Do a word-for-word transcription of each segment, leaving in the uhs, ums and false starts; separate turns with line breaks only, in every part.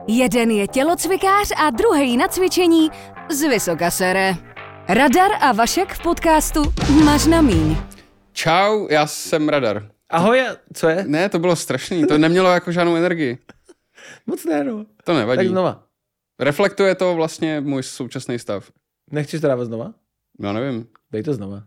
Jeden je tělocvikář a druhý na cvičení z vysoka sere. Radar a Vašek v podcastu Mař na míň.
Čau, já jsem Radar.
Ahoj, co je?
Ne, to bylo strašný, to nemělo jako žádnou energii.
Moc ne, no.
To nevadí.
Tak znova.
Reflektuje to vlastně můj současný stav.
Nechceš to dávat znova?
Já nevím.
Dej to znova.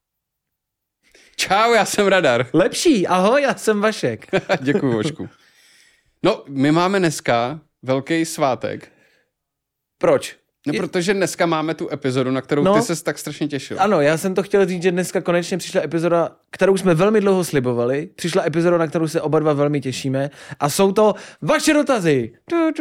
Čau, já jsem Radar.
Lepší, ahoj, já jsem Vašek.
Děkuju, Vošku. No, my máme dneska velký svátek.
Proč?
No, protože dneska máme tu epizodu, na kterou
no,
ty ses tak strašně těšil.
Ano, já jsem to chtěl říct, že dneska konečně přišla epizoda, kterou jsme velmi dlouho slibovali. Přišla epizoda, na kterou se oba dva velmi těšíme. A jsou to vaše dotazy.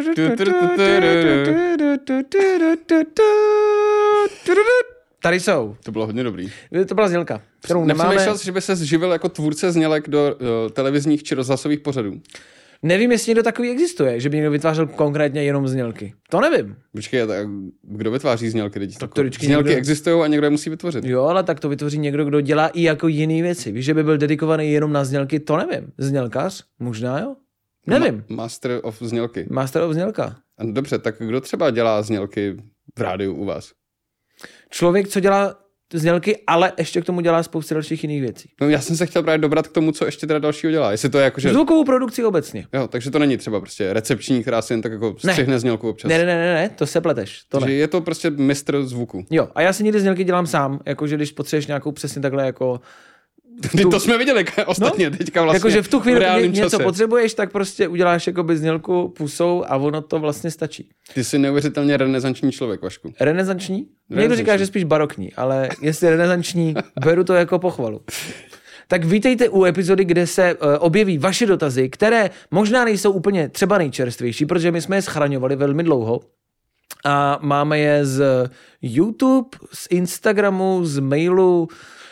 Tady jsou.
To bylo hodně dobrý.
To byla znělka, kterou nemáme.
Nepřemýšlel jsi, že by se zživil jako tvůrce znělek do uh, televizních či rozhlasových pořadů?
Nevím, jestli někdo takový existuje, že by někdo vytvářel konkrétně jenom znělky. To nevím.
Počkej, tak kdo vytváří znělky? Teď
Tak to
znělky
někdo...
existují a někdo je musí vytvořit.
Jo, ale tak to vytvoří někdo, kdo dělá i jako jiný věci. Víš, že by byl dedikovaný jenom na znělky, to nevím. Znělkař? Možná jo? Nevím.
Ma- master of znělky.
Master of znělka.
A dobře, tak kdo třeba dělá znělky v rádiu u vás?
Člověk, co dělá znělky, ale ještě k tomu dělá spoustu dalších jiných věcí.
No, já jsem se chtěl právě dobrat k tomu, co ještě teda dalšího dělá. Jestli to je jako, že...
Zvukovou produkci obecně.
Jo, takže to není třeba prostě recepční, která si jen tak jako střihne znělku občas.
Ne, ne, ne, ne, to se pleteš. To
takže
ne.
je to prostě mistr zvuku.
Jo, a já si někdy znělky dělám sám, jakože když potřebuješ nějakou přesně takhle jako...
Tu... To jsme viděli ostatně no? teďka vlastně.
Jakože v tu chvíli,
v
kdy něco
čase.
potřebuješ, tak prostě uděláš jakoby znělku pusou a ono to vlastně stačí.
Ty jsi neuvěřitelně renesanční člověk, Vašku.
Renesanční? Renesanční. Někdo říká, že spíš barokní, ale jestli renesanční, beru to jako pochvalu. Tak vítejte u epizody, kde se uh, objeví vaše dotazy, které možná nejsou úplně třeba nejčerstvější, protože my jsme je schraňovali velmi dlouho. A máme je z YouTube, z Instagramu, z mailu,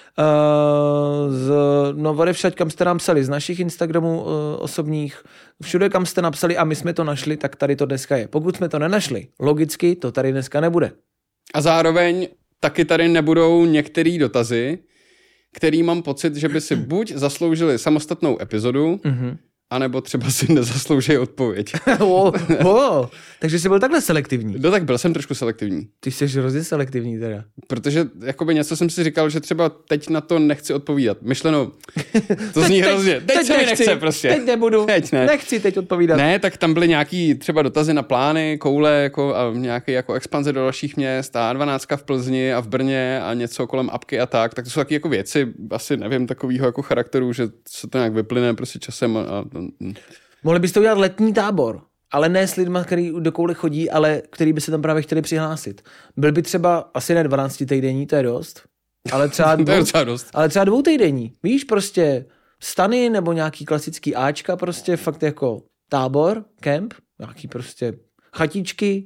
Uh, z, no odevšať, kam jste nám psali, z našich Instagramů uh, osobních, všude, kam jste napsali a my jsme to našli, tak tady to dneska je. Pokud jsme to nenašli, logicky to tady dneska nebude.
A zároveň taky tady nebudou některé dotazy, který mám pocit, že by si buď zasloužili samostatnou epizodu, mm-hmm. anebo třeba si nezaslouží odpověď.
oh, oh, takže jsi byl takhle selektivní.
No tak byl jsem trošku selektivní.
Ty jsi hrozně selektivní teda.
Protože jakoby něco jsem si říkal, že třeba teď na to nechci odpovídat. Myšleno, to zní
teď,
hrozně. Teď, teď se mi nechce prostě.
Teď nebudu,
teď ne.
nechci teď odpovídat.
Ne, tak tam byly nějaký třeba dotazy na plány, koule jako, a nějaké jako expanze do dalších měst a dvanáctka v Plzni a v Brně a něco kolem apky a tak. Tak to jsou taky jako věci, asi nevím, takového jako charakteru, že se to nějak vyplyne prostě časem a, a
mohli byste udělat letní tábor, ale ne s lidma, který do koule chodí, ale který by se tam právě chtěli přihlásit. Byl by třeba asi ne dvanáct týdenní, to je dost, ale třeba dvou,
to je docela dost.
Ale třeba dvou týdenní. Víš, prostě stany nebo nějaký klasický áčka, prostě fakt jako tábor, kemp, nějaký prostě chatičky,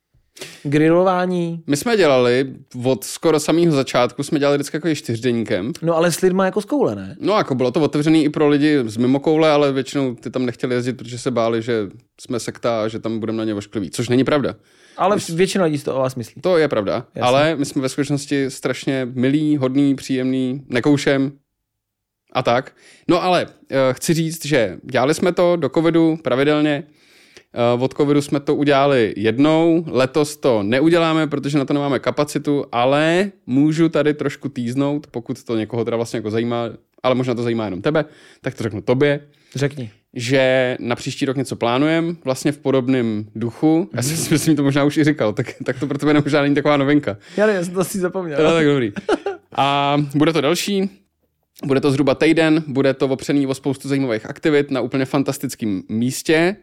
grilování.
My jsme dělali od skoro samého začátku, jsme dělali vždycky jako čtyřdenní kemp.
No ale s lidma jako z koule, ne?
No jako bylo to otevřený i pro lidi z mimo koule, ale většinou ty tam nechtěli jezdit, protože se báli, že jsme sekta a že tam budeme na ně oškliví, což není pravda.
Ale my... většina lidí to o vás myslí.
To je pravda, jasně. Ale my jsme ve skutečnosti strašně milí, hodný, příjemný, nekoušem a tak. No ale uh, chci říct, že dělali jsme to do covidu pravidelně. Od covidu jsme to udělali jednou, letos to neuděláme, protože na to nemáme kapacitu, ale můžu tady trošku týznout, pokud to někoho teda vlastně jako zajímá, ale možná to zajímá jenom tebe, tak to řeknu tobě.
Řekni.
Že na příští rok něco plánujeme, vlastně v podobném duchu. Já si myslím, to možná už i říkal, tak, tak to pro tebe možná není taková novinka.
Já ne, já jsem to si zapomněl.
No, tak dobrý. A bude to další. Bude to zhruba týden, bude to opřený o spoustu zajímavých aktivit na úplně fantastickém místě.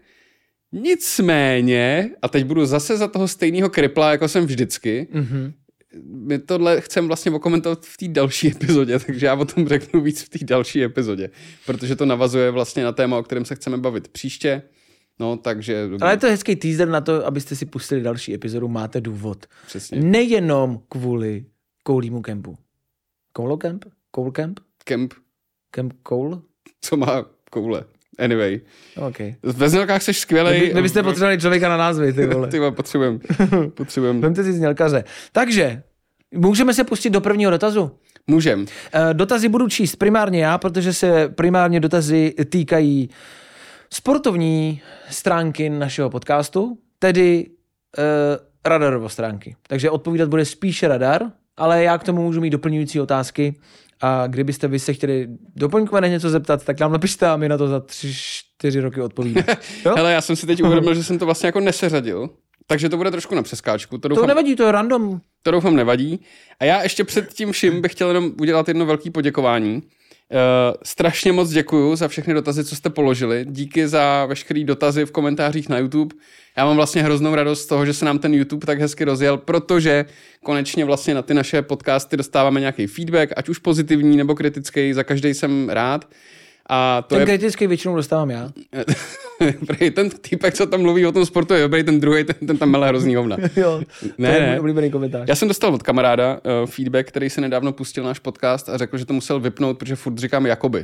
Nicméně, a teď budu zase za toho stejného kripla, jako jsem vždycky, mm-hmm. my tohle chcem vlastně okomentovat v té další epizodě, takže já o tom řeknu víc v té další epizodě, protože to navazuje vlastně na téma, o kterém se chceme bavit příště. No, takže...
Ale je to hezký teaser na to, abyste si pustili další epizodu, máte důvod.
Přesně.
Nejenom kvůli koulímu kempu. Koulo kemp? Koul kemp?
Kemp.
Kemp koul?
Co má koule? Anyway.
Okay.
Ve znělkách jsi skvělej.
Vy, vy byste potřebovali člověka na názvy, ty vole.
Ty vole, potřebujem. potřebujem.
Vemte si znělkaře. Takže, můžeme se pustit do prvního dotazu?
Můžem.
Dotazy budu číst primárně já, protože se primárně dotazy týkají sportovní stránky našeho podcastu, tedy uh, Radarovo stránky. Takže odpovídat bude spíše Radar, ale já k tomu můžu mít doplňující otázky a kdybyste vy se chtěli doplňkovaně něco zeptat, tak nám napište a my na to za tři, čtyři roky odpovíme.
Hele, já jsem si teď uvědomil, že jsem to vlastně jako neseřadil, takže to bude trošku na přeskáčku. To, doufám,
to nevadí, to je random.
To doufám nevadí. A já ještě před tím vším bych chtěl jenom udělat jedno velké poděkování. Uh, strašně moc děkuju za všechny dotazy, co jste položili. Díky za veškerý dotazy v komentářích na YouTube. Já mám vlastně hroznou radost z toho, že se nám ten YouTube tak hezky rozjel, protože konečně vlastně na ty naše podcasty dostáváme nějaký feedback, ať už pozitivní nebo kritický, za každý jsem rád. A to
ten
je...
kritický většinou dostávám já.
Ten týpek, co tam mluví o tom sportu, je dobrý, ten druhý, ten, ten tam mele hrozný hovna.
Jo,
ne,
to je
ne.
můj oblíbený komentář.
Já jsem dostal od kamaráda uh, feedback, který se nedávno pustil náš podcast a řekl, že to musel vypnout, protože furt říkám jakoby.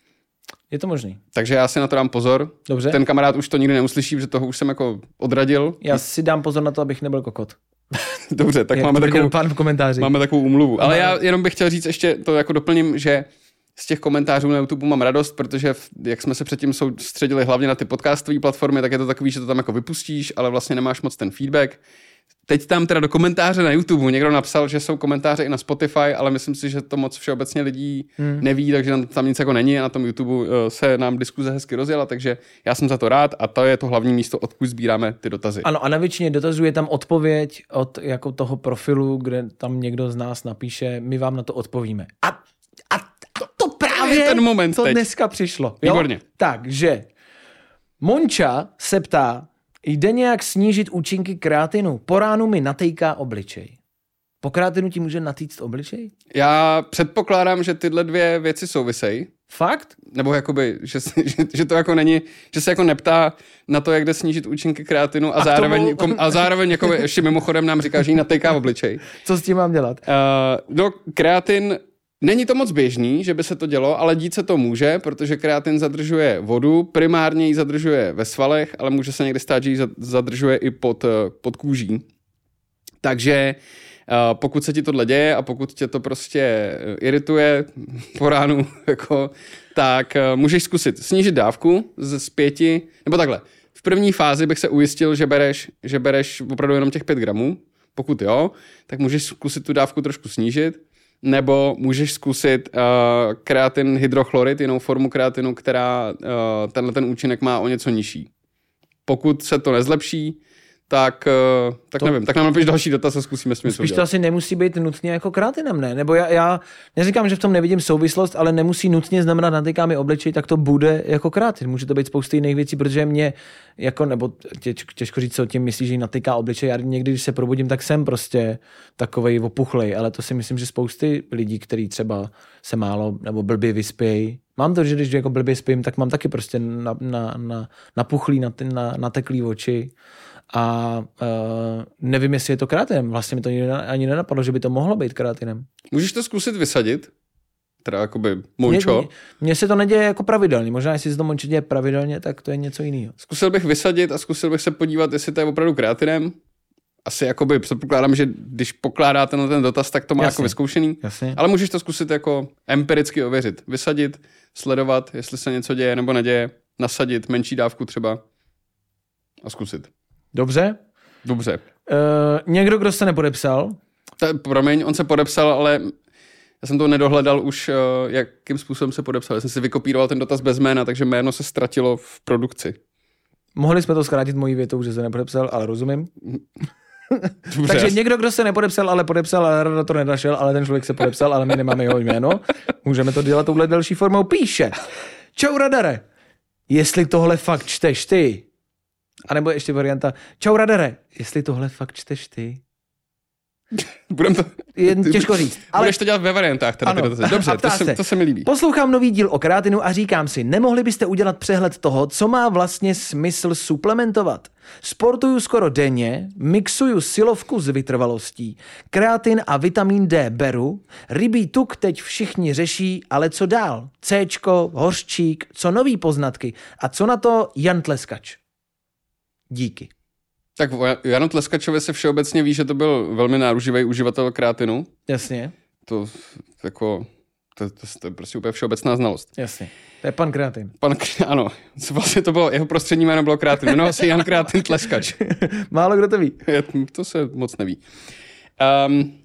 Je to možný.
Takže já si na to dám pozor.
Dobře.
Ten kamarád už to nikdy neuslyší, že toho už jsem jako odradil.
Já si dám pozor na to, abych nebyl kokot.
Dobře, tak
Jak
máme takovou,
pán v komentáři.
máme takovou umluvu. Ale já jenom bych chtěl říct ještě, to jako doplním, že z těch komentářů na YouTube mám radost, protože jak jsme se předtím soustředili hlavně na ty podcastové platformy, tak je to takový, že to tam jako vypustíš, ale vlastně nemáš moc ten feedback. Teď tam teda do komentáře na YouTube někdo napsal, že jsou komentáře i na Spotify, ale myslím si, že to moc všeobecně lidí hmm. neví, takže tam nic jako není a na tom YouTube se nám diskuze hezky rozjela, takže já jsem za to rád a to je to hlavní místo, odkud sbíráme ty dotazy.
Ano, a na většině dotazů je tam odpověď od jako toho profilu, kde tam někdo z nás napíše, my vám na to odpovíme. A, a to, to právě
je ten moment
to
teď.
Dneska přišlo. Jo?
Výborně.
Takže Monča se ptá, jde nějak snížit účinky kreatinu? Po ránu mi natejká obličej. Po kreatinu ti může natýct obličej?
Já předpokládám, že tyhle dvě věci souvisejí.
Fakt?
Nebo jakoby, že, že, že to jako není, že se jako neptá na to, jak jde snížit účinky kreatinu a, a zároveň, tomu... a zároveň jako ještě mimochodem nám říká, že jí natejká v obličej.
Co s tím mám dělat?
Uh, no, kreatin, není to moc běžný, že by se to dělo, ale dít se to může, protože kreatin zadržuje vodu, primárně ji zadržuje ve svalech, ale může se někdy stát, že ji zadržuje i pod, pod kůží. Takže uh, pokud se ti tohle děje a pokud tě to prostě irituje po ránu, jako, tak uh, můžeš zkusit snížit dávku z, z pěti, nebo takhle. V první fázi bych se ujistil, že bereš, že bereš opravdu jenom těch pět gramů. Pokud jo, tak můžeš zkusit tu dávku trošku snížit, nebo můžeš zkusit uh, kreatin hydrochlorid, jinou formu kreatinu, která uh, tenhle ten účinek má o něco nižší. Pokud se to nezlepší, tak, uh, tak
to...
nevím, tak nám napiš další dotaz a zkusíme s tím něco
Spíš to asi nemusí být nutně jako kreatinem, ne? Nebo já, já neříkám, že v tom nevidím souvislost, ale nemusí nutně znamenat natýká mi obličej, tak to bude jako kreatin. Může to být spousty jiných věcí, protože mě jako, nebo těž, těžko říct, co tím myslíš, že natýká obličej. Já někdy, když se probudím, tak jsem prostě takovej opuchlej, ale to si myslím, že spousty lidí, kteří třeba se málo nebo blbě vyspějí. Mám to, že když jako blbě spím, tak mám taky prostě na, na, na, napuchlý, na, na, nateklý oči. A uh, nevím, jestli je to kreatinem. Vlastně mi to ani nenapadlo, že by to mohlo být kreatinem.
Můžeš to zkusit vysadit? Teda jakoby mončo.
Mně se to neděje jako pravidelně. Možná, jestli se to mončo děje pravidelně, tak to je něco jiného.
Zkusil bych vysadit a zkusil bych se podívat, jestli to je opravdu kreatinem. Asi jakoby předpokládám, že když pokládáte na ten dotaz, tak to má
Jasně.
jako vyzkoušený.
Jasně.
Ale můžeš to zkusit jako empiricky ověřit. Vysadit, sledovat, jestli se něco děje nebo neděje, nasadit menší dávku třeba a zkusit.
Dobře.
Dobře.
Uh, někdo, kdo se nepodepsal?
Ta, promiň, on se podepsal, ale já jsem to nedohledal už, uh, jakým způsobem se podepsal. Já jsem si vykopíroval ten dotaz bez jména, takže jméno se ztratilo v produkci.
Mohli jsme to zkrátit mojí větou, že se nepodepsal, ale rozumím.
Dobře.
Takže někdo, kdo se nepodepsal, ale podepsal, ale Rada to nenašel, ale ten člověk se podepsal, ale my nemáme jeho jméno. Můžeme to dělat touhle další formou. Píše. Čau Radare, jestli tohle fakt čteš ty. A nebo ještě varianta. Čau Radare, jestli tohle fakt čteš ty.
Budem to...
Je těžko říct.
Ale... Budeš to dělat ve variantách. Teda,
ano.
teda. Dobře, to se, to se mi líbí.
Poslouchám nový díl o kreatinu a říkám si, nemohli byste udělat přehled toho, co má vlastně smysl suplementovat. Sportuju skoro denně, mixuju silovku s vytrvalostí, kreatin a vitamin D beru, rybí tuk teď všichni řeší, ale co dál? Céčko, hořčík, co nový poznatky a co na to Jan Tleskač? Díky.
Tak o Janu Tleskačovi se všeobecně ví, že to byl velmi náruživý uživatel kreatinu.
Jasně.
To jako To, to, to je prostě úplně všeobecná znalost.
Jasně. To je pan Kreatin.
Pan, ano, vlastně to bylo, jeho prostřední jméno bylo Kreatin. Jmenoval se Jan Kreatin Tleskač.
Málo kdo to ví.
To se moc neví. Um,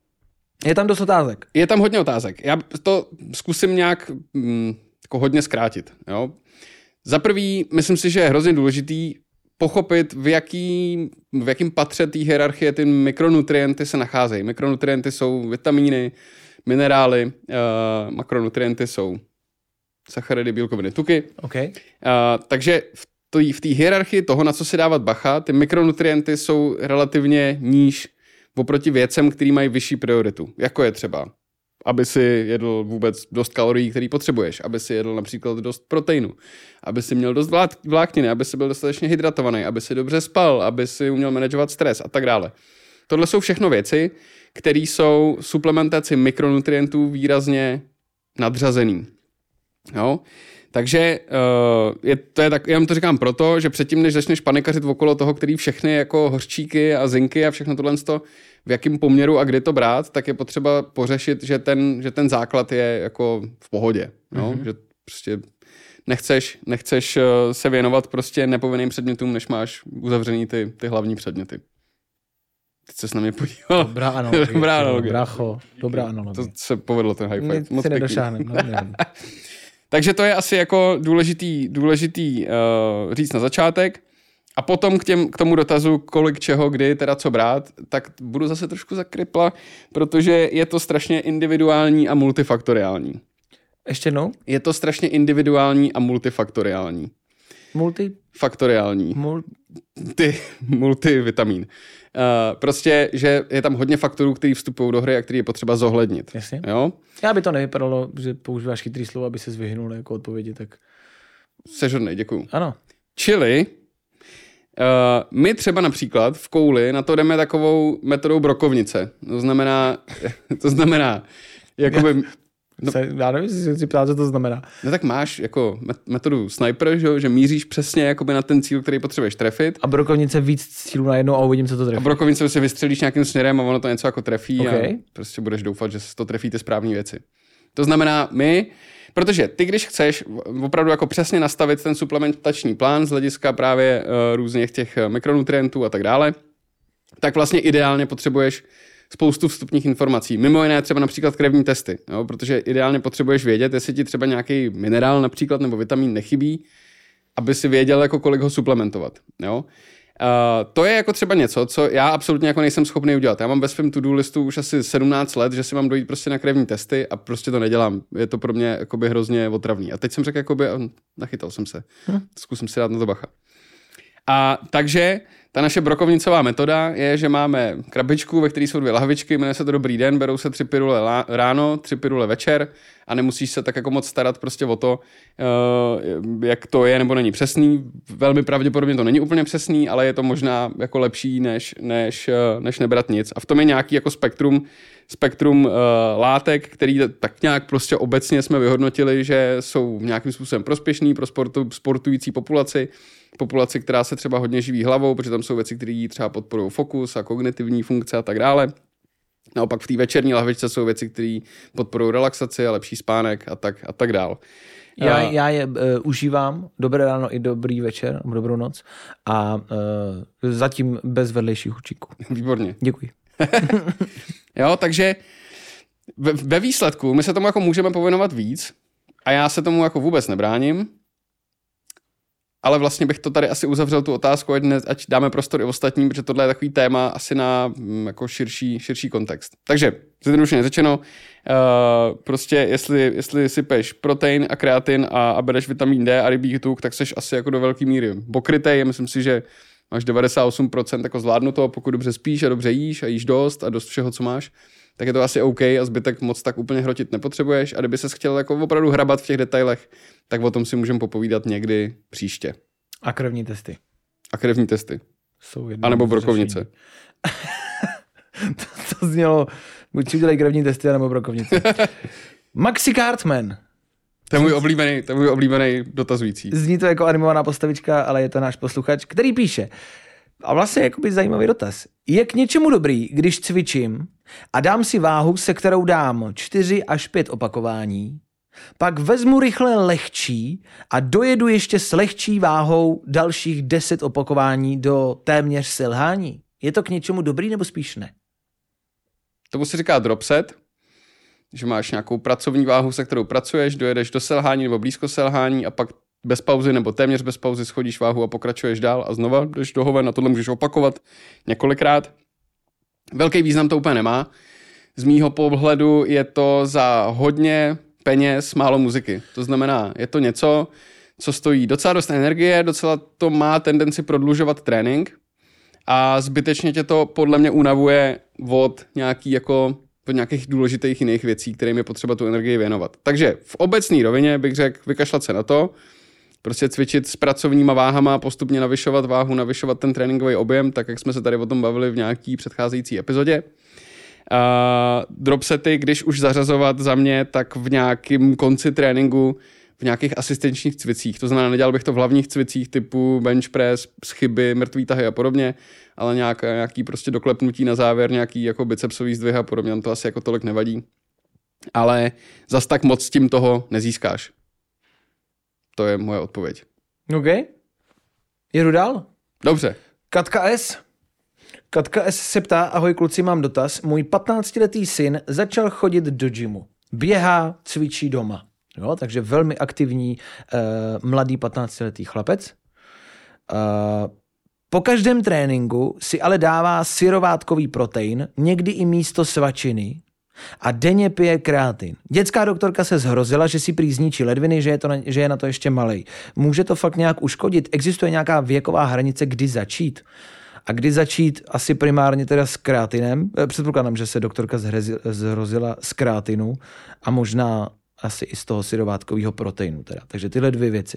je tam dost otázek.
Je tam hodně otázek. Já to zkusím nějak hm, jako hodně zkrátit. Jo? Za prvý, myslím si, že je hrozně důležitý pochopit, v, jaký, v jakým patře té hierarchie ty mikronutrienty se nacházejí. Mikronutrienty jsou vitamíny, minerály, uh, makronutrienty jsou sacharidy, bílkoviny, tuky.
Okay.
Uh, takže v té hierarchii toho, na co si dávat bacha, ty mikronutrienty jsou relativně níž oproti věcem, který mají vyšší prioritu. Jako je třeba, aby si jedl vůbec dost kalorií, který potřebuješ, aby si jedl například dost proteinu, aby si měl dost vlákniny, aby si byl dostatečně hydratovaný, aby si dobře spal, aby si uměl manažovat stres a tak dále. Tohle jsou všechno věci, které jsou suplementaci mikronutrientů výrazně nadřazený. Jo? Takže uh, je, to je tak, já vám to říkám proto, že předtím, než začneš panikařit okolo toho, který všechny jako hořčíky a zinky a všechno tohle, v jakém poměru a kdy to brát, tak je potřeba pořešit, že ten, že ten základ je jako v pohodě. Jo? Mm-hmm. Že prostě nechceš, nechceš se věnovat prostě nepovinným předmětům, než máš uzavřený ty, ty hlavní předměty. Teď ses na mě podíval.
Dobrá analogie.
Dobrá analogie.
Brácho, dobrá analogie.
To se povedlo ten high five.
Moc pěkný. No,
Takže to je asi jako důležitý, důležitý uh, říct na začátek. A potom k, těm, k tomu dotazu, kolik čeho, kdy, teda co brát, tak budu zase trošku zakrypla, protože je to strašně individuální a multifaktoriální.
Ještě jednou?
Je to strašně individuální a multifaktoriální.
Multi?
Faktoriální.
Mul...
Ty, multivitamin. Uh, prostě, že je tam hodně faktorů, který vstupují do hry a který je potřeba zohlednit.
Jasně.
Jo?
Já by to nevypadalo, že používáš chytrý slovo, aby se vyhnul jako odpovědi, tak...
Seš hodnej, děkuju.
Ano.
Čili uh, my třeba například v kouli na to jdeme takovou metodou brokovnice. To znamená, to znamená, jakoby...
No, já nevím, jestli si ptát, co to znamená.
No tak máš jako metodu sniper, že, že míříš přesně jakoby na ten cíl, který potřebuješ trefit.
A brokovnice víc cílů na jednou a uvidím, co to trefí.
A brokovnice si vystřelíš nějakým směrem a ono to něco jako trefí
okay.
A prostě budeš doufat, že to trefí ty správné věci. To znamená my, protože ty, když chceš opravdu jako přesně nastavit ten suplementační plán z hlediska právě uh, různých těch mikronutrientů a tak dále, tak vlastně ideálně potřebuješ spoustu vstupních informací. Mimo jiné třeba například krevní testy, jo? Protože ideálně potřebuješ vědět, jestli ti třeba nějaký minerál například nebo vitamin nechybí, aby si věděl, jako kolik ho suplementovat. Jo? Uh, to je jako třeba něco, co já absolutně jako nejsem schopný udělat. Já mám ve svém to-do listu už asi sedmnáct let, že si mám dojít prostě na krevní testy a prostě to nedělám. Je to pro mě jakoby hrozně otravný. A teď jsem řekl, jakoby, nachytal jsem se. Hm. Zkusím si dát na to bacha. A takže ta naše brokovnicová metoda je, že máme krabičku, ve které jsou dvě lahvičky, jmenuje se to Dobrý den, berou se tři pirule ráno, tři pirule večer a nemusíš se tak jako moc starat prostě o to, jak to je nebo není přesný. Velmi pravděpodobně to není úplně přesný, ale je to možná jako lepší, než, než, než nebrat nic. A v tom je nějaký jako spektrum, spektrum uh, látek, který tak nějak prostě obecně jsme vyhodnotili, že jsou nějakým způsobem prospěšný pro sportu, sportující populaci. Populaci, která se třeba hodně živí hlavou, protože tam jsou věci, které třeba podporují fokus a kognitivní funkce a tak dále. Naopak v té večerní lahvičce jsou věci, které podporují relaxaci a lepší spánek a tak, a tak dále.
Já, já je uh, užívám, dobré ráno i dobrý večer, dobrou noc a uh, zatím bez vedlejších účinků.
Výborně.
Děkuji.
Jo, takže ve, ve výsledku my se tomu jako můžeme pověnovat víc a já se tomu jako vůbec nebráním. Ale vlastně bych to tady asi uzavřel tu otázku, ať, ne, ať dáme prostor i ostatním, protože tohle je takový téma asi na m, jako širší, širší kontext. Takže, zjednodušeně řečeno, uh, prostě jestli, jestli sypeš protein a kreatin a, a bereš vitamin D a rybí tuk, tak seš asi jako do velké míry pokrytej. Myslím si, že máš devadesát osm procent jako zvládnuto, pokud dobře spíš a dobře jíš a jíš dost a dost všeho, co máš, tak je to asi OK a zbytek moc tak úplně hrotit nepotřebuješ. A kdyby ses chtěl jako opravdu hrabat v těch detailech, tak o tom si můžeme popovídat někdy příště.
A krevní testy.
A krevní testy.
Jsou
a nebo brokovnice.
to, to znělo, buď si udělají krevní testy, nebo brokovnice. Maxi Cartman.
To je můj oblíbený, to je můj oblíbený dotazující.
Zní to jako animovaná postavička, ale je to náš posluchač, který píše: A vlastně jakoby zajímavý dotaz. Je k něčemu dobrý, když cvičím a dám si váhu, se kterou dám čtyři až pět opakování, pak vezmu rychle lehčí a dojedu ještě s lehčí váhou dalších deset opakování do téměř selhání. Je to k něčemu dobrý nebo spíš ne?
Tomu se říká drop set, že máš nějakou pracovní váhu, se kterou pracuješ, dojedeš do selhání nebo blízko selhání a pak bez pauzy nebo téměř bez pauzy schodíš váhu a pokračuješ dál a znova jdeš do hoven a tohle můžeš opakovat několikrát. Velký význam to úplně nemá. Z mýho pohledu je to za hodně peněz, málo muziky. To znamená, je to něco, co stojí docela dost energie, docela to má tendenci prodlužovat trénink a zbytečně tě to podle mě unavuje od nějaký jako od nějakých důležitých jiných věcí, kterým je potřeba tu energii věnovat. Takže v obecné rovině bych řekl vykašlat se na to, prostě cvičit s pracovníma váhama, postupně navyšovat váhu, navyšovat ten tréninkový objem, tak jak jsme se tady o tom bavili v nějaký předcházející epizodě. Uh, dropsety, když už zařazovat za mě, tak v nějakém konci tréninku, v nějakých asistenčních cvicích. To znamená, nedělal bych to v hlavních cvicích typu bench press, schyby, mrtvý tahy a podobně, ale nějak, nějaký prostě doklepnutí na závěr, nějaký jako bicepsový zdvih a podobně, to asi jako tolik nevadí. Ale zas tak moc tím toho nezískáš. To je moje odpověď.
OK. Jedu dál?
Dobře.
Katka S. Katka S se ptá, ahoj kluci, mám dotaz. Můj patnáctiletý syn začal chodit do gymu. Běhá, cvičí doma. Jo, takže velmi aktivní uh, mladý patnáctiletý chlapec. Uh, po každém tréninku si ale dává syrovátkový protein, někdy i místo svačiny a denně pije kreatin. Dětská doktorka se zhrozila, že si prý zničí ledviny, že je, to na, že je na to ještě malej. Může to fakt nějak uškodit? Existuje nějaká věková hranice, kdy začít? A kdy začít asi primárně teda s kreatinem? Předpokládám, že se doktorka zhrozila z kreatinu a možná asi i z toho syrovátkového proteinu teda. Takže tyhle dvě věci.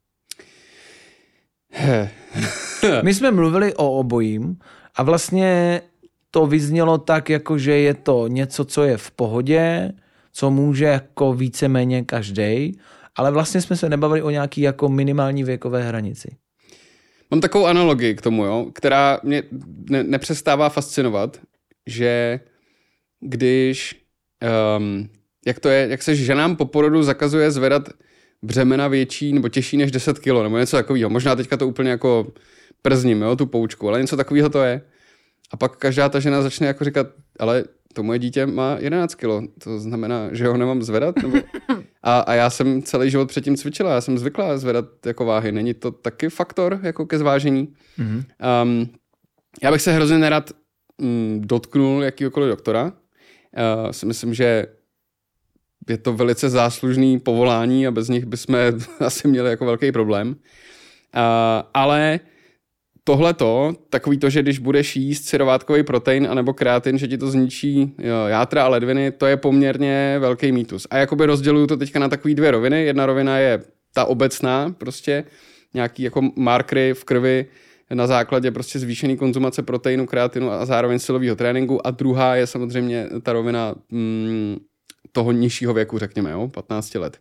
My jsme mluvili o obojím a vlastně to vyznělo tak, jako že je to něco, co je v pohodě, co může jako víceméně každej, ale vlastně jsme se nebavili o nějaký jako minimální věkové hranici.
Mám takovou analogii k tomu, jo, která mě ne- nepřestává fascinovat, že když, um, jak to je, jak se ženám po porodu zakazuje zvedat břemena větší nebo těžší než deset kilo, nebo něco takového. Možná teďka to úplně jako przním, jo, tu poučku, ale něco takového to je. A pak každá ta žena začne jako říkat, ale to moje dítě má jedenáct kilo, to znamená, že ho nemám zvedat? Nebo... A, a já jsem celý život předtím cvičila, já jsem zvyklá zvedat jako váhy. Není to taky faktor jako ke zvážení? Mm-hmm. Um, já bych se hrozně nerad mm, dotknul jakýhokoliv doktora. Uh, si myslím, že je to velice záslužný povolání a bez nich bychom asi měli jako velký problém. Uh, ale tohleto, takový to, že když budeš jíst syrovátkový protein anebo kreatin, že ti to zničí jo, játra a ledviny, to je poměrně velký mýtus. A jakoby rozděluju to teďka na takový dvě roviny. Jedna rovina je ta obecná, prostě nějaký jako markery v krvi na základě prostě zvýšený konzumace proteinu, kreatinu a zároveň silového tréninku. A druhá je samozřejmě ta rovina mm, toho nižšího věku, řekněme, jo, patnáct let.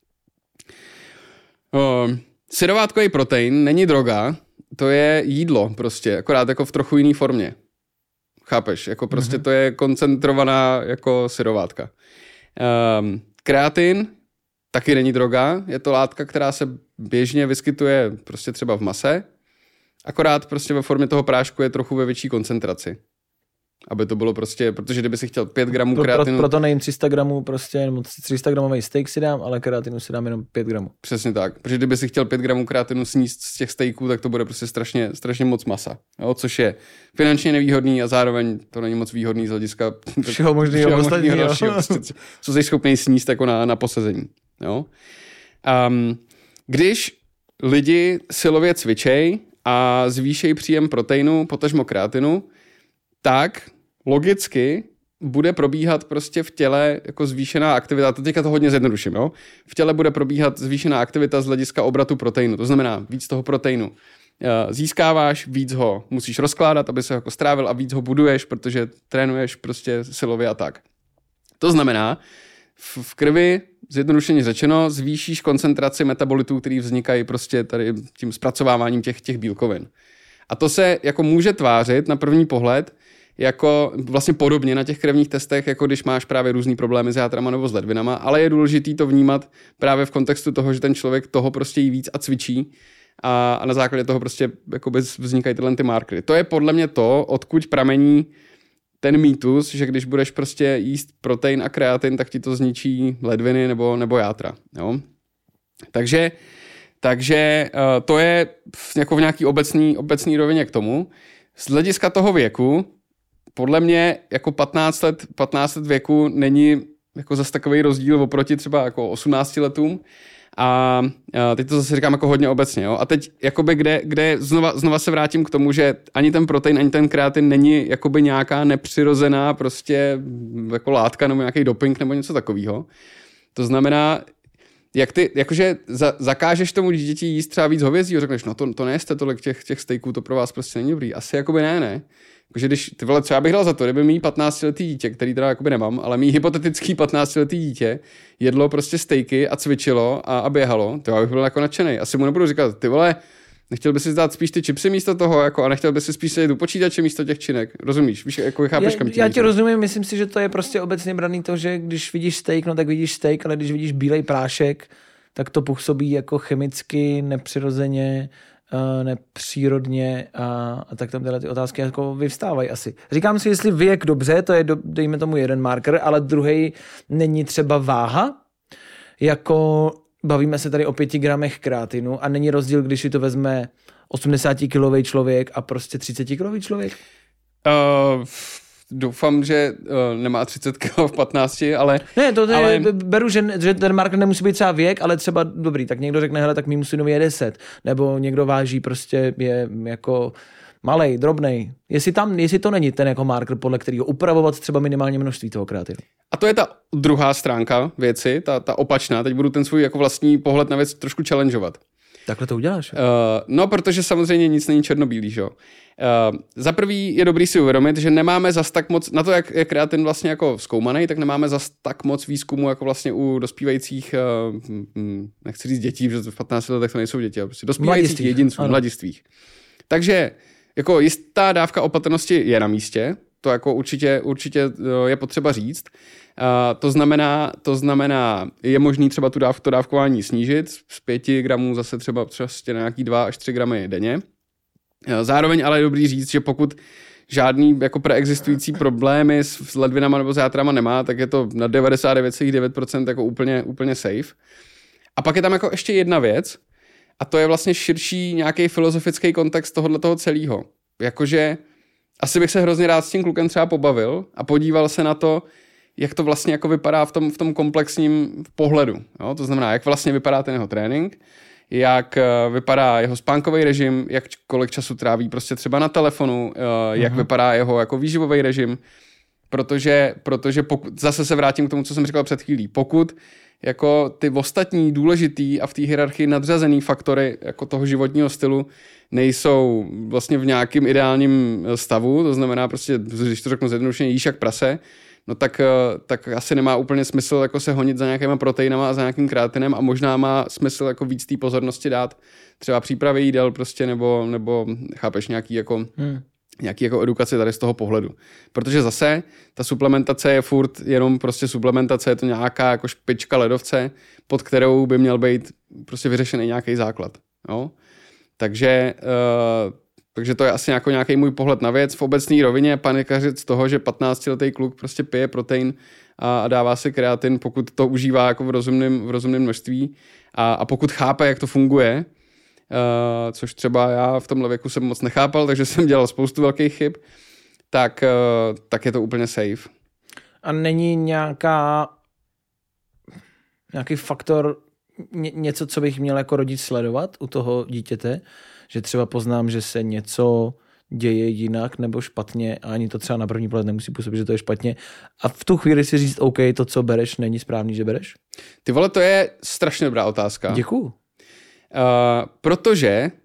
O, syrovátkový protein není droga, to je jídlo prostě, akorát jako v trochu jiný formě. Chápeš? Jako prostě mm-hmm. to je koncentrovaná jako syrovátka. Um, kreatin taky není droga, je to látka, která se běžně vyskytuje prostě třeba v mase, akorát prostě ve formě toho prášku je trochu ve větší koncentraci. Aby to bylo prostě, protože kdyby si chtěl pět gramů
pro,
kreatinu...
Pro, proto nejím tři sta gramů prostě, jenom tři sta gramový steak si dám, ale kreatinu si dám jenom pět gramů.
Přesně tak, protože kdyby si chtěl pět gramů kreatinu sníst z těch steaků, tak to bude prostě strašně, strašně moc masa, jo? Což je finančně nevýhodný a zároveň to není moc výhodný z hlediska
všeho možného ostatního,
prostě, co jsi schopný sníst jako na, na posezení. Jo? Um, když lidi silově cvičej a zvýšejí příjem proteinu, potažmo kreatinu, tak logicky bude probíhat prostě v těle jako zvýšená aktivita, to teďka to hodně zjednoduším, jo? V těle bude probíhat zvýšená aktivita z hlediska obratu proteinu, to znamená víc toho proteinu získáváš, víc ho musíš rozkládat, aby se jako strávil a víc ho buduješ, protože trénuješ prostě silově a tak. To znamená, v krvi, zjednodušeně řečeno, zvýšíš koncentraci metabolitů, který vznikají prostě tady tím zpracováváním těch, těch bílkovin. A to se jako může tvářit na první pohled jako vlastně podobně na těch krevních testech, jako když máš právě různý problémy s játrama nebo s ledvinama, ale je důležitý to vnímat právě v kontextu toho, že ten člověk toho prostě jí víc a cvičí a, a na základě toho prostě jakoby vznikají tyhle ty markery. To je podle mě to, odkud pramení ten mýtus, že když budeš prostě jíst protein a kreatin, tak ti to zničí ledviny nebo, nebo játra. Jo? Takže, takže uh, to je v, jako v nějaký obecný, obecný rovině k tomu. Z hlediska toho věku, podle mě jako patnáct let, patnáct let věku není jako zase takový rozdíl oproti třeba jako osmnácti letům. A teď to zase říkám jako hodně obecně. Jo? A teď jakoby kde, kde znova, znova se vrátím k tomu, že ani ten protein, ani ten kreatin není jakoby nějaká nepřirozená prostě jako látka nebo nějaký doping nebo něco takového. To znamená, jak ty, jakože za, zakážeš tomu dítěti jíst třeba víc hovězího, řekneš, no to, to nejeste tolik těch, těch stejků, to pro vás prostě není dobrý. Asi jakoby ne, ne. Jakože když, ty vole, co já bych dal za to, kdyby mý patnáctiletý dítě, který teda jakoby nemám, ale mý hypotetický patnáctiletý dítě jedlo prostě stejky a cvičilo a, a běhalo, to já bych byl jako nadšenej. Asi mu nebudu říkat, ty vole, nechtěl by si dát spíš ty chipsy místo toho, jako, a nechtěl by si spíš sedět u počítače místo těch činek. Rozumíš? Víš, jako chápeš, kam ti
Já tě rozumím, myslím si, že to je prostě obecně braný to, že když vidíš steak, no tak vidíš steak, ale když vidíš bílej prášek, tak to působí jako chemicky, nepřirozeně, nepřírodně a, a tak tam tyhle ty otázky jako vyvstávají asi. Říkám si, jestli věk dobře, to je, do, dejme tomu jeden marker, ale druhý není třeba váha, jako bavíme se tady o pěti gramech kreatinu a není rozdíl, když si to vezme osmdesátikilový člověk a prostě třicetikilový člověk?
Uh, doufám, že uh, nemá třicet kilo v patnácti, ale...
Ne, to
ale...
Je, beru, že, že ten marker nemusí být třeba věk, ale třeba dobrý, tak někdo řekne, hele, tak mýmu synovi je deset, nebo někdo váží, prostě je jako malej, drobnej. Jestli tam, jestli to není ten jako marker, podle kterého upravovat třeba minimálně množství toho kreatinu.
A to je ta druhá stránka věci, ta, ta opačná. Teď budu ten svůj jako vlastní pohled na věc trošku challengeovat.
Takhle to uděláš? Uh,
no, protože samozřejmě nic není černobílý, že jo. Uh, za prvý je dobrý si uvědomit, že nemáme zas tak moc, na to, jak je kreatin vlastně jako zkoumaný, tak nemáme zas tak moc výzkumu jako vlastně u dospívajících, uh, hm, nechci říct dětí, protože v patnácti letech to nejsou děti, ale prostě dospívajících jedinců, ano. Mladistvých. Takže jako jistá dávka opatrnosti je na místě, to jako určitě, určitě je potřeba říct. Uh, to znamená, to znamená, je možný třeba tu dáv, to dávkování snížit z pěti gramů zase třeba prostě na nějaký dva až tři gramy denně. Uh, zároveň ale je dobrý říct, že pokud žádný jako preexistující problémy s, s ledvinama nebo s játrama nemá, tak je to na devadesát devět celá devět procent jako úplně, úplně safe. A pak je tam jako ještě jedna věc, a to je vlastně širší nějaký filozofický kontext tohoto celého. Jakože asi bych se hrozně rád s tím klukem třeba pobavil a podíval se na to, jak to vlastně jako vypadá v tom, v tom komplexním pohledu. Jo? To znamená, jak vlastně vypadá ten jeho trénink, jak vypadá jeho spánkový režim, jak kolik času tráví prostě třeba na telefonu, jak uh-huh. vypadá jeho jako výživový režim, protože, protože pokud, zase se vrátím k tomu, co jsem říkal před chvílí, pokud jako ty ostatní důležitý a v té hierarchii nadřazený faktory jako toho životního stylu nejsou vlastně v nějakým ideálním stavu, to znamená prostě, když to řeknu zjednodušeně, jíš jak prase, no tak, tak asi nemá úplně smysl jako se honit za nějakýma proteinama a za nějakým kreatinem a možná má smysl jako víc té pozornosti dát třeba přípravě jídel prostě nebo, nebo chápeš nějaký jako, hmm. nějaký jako edukaci tady z toho pohledu. Protože zase ta suplementace je furt jenom prostě suplementace, je to nějaká jako špička ledovce, pod kterou by měl být prostě vyřešený nějaký základ. Jo? Takže uh, Takže to je asi jako nějaký můj pohled na věc. V obecné rovině panikařit z toho, že patnáctiletý kluk prostě pije protein a, a dává si kreatin, pokud to užívá jako v rozumném v rozumném množství a, a pokud chápe, jak to funguje, uh, což třeba já v tomhle věku jsem moc nechápal, takže jsem dělal spoustu velkých chyb, tak, uh, tak je to úplně safe.
A není nějaká nějaký faktor, ně, něco, co bych měl jako rodič sledovat u toho dítěte, že třeba poznám, že se něco děje jinak nebo špatně a ani to třeba na první pohled nemusí působit, že to je špatně. A v tu chvíli si říct, OK, to, co bereš, není správný, že bereš?
Ty vole, to je strašně dobrá otázka.
Děkuju. Uh,
protože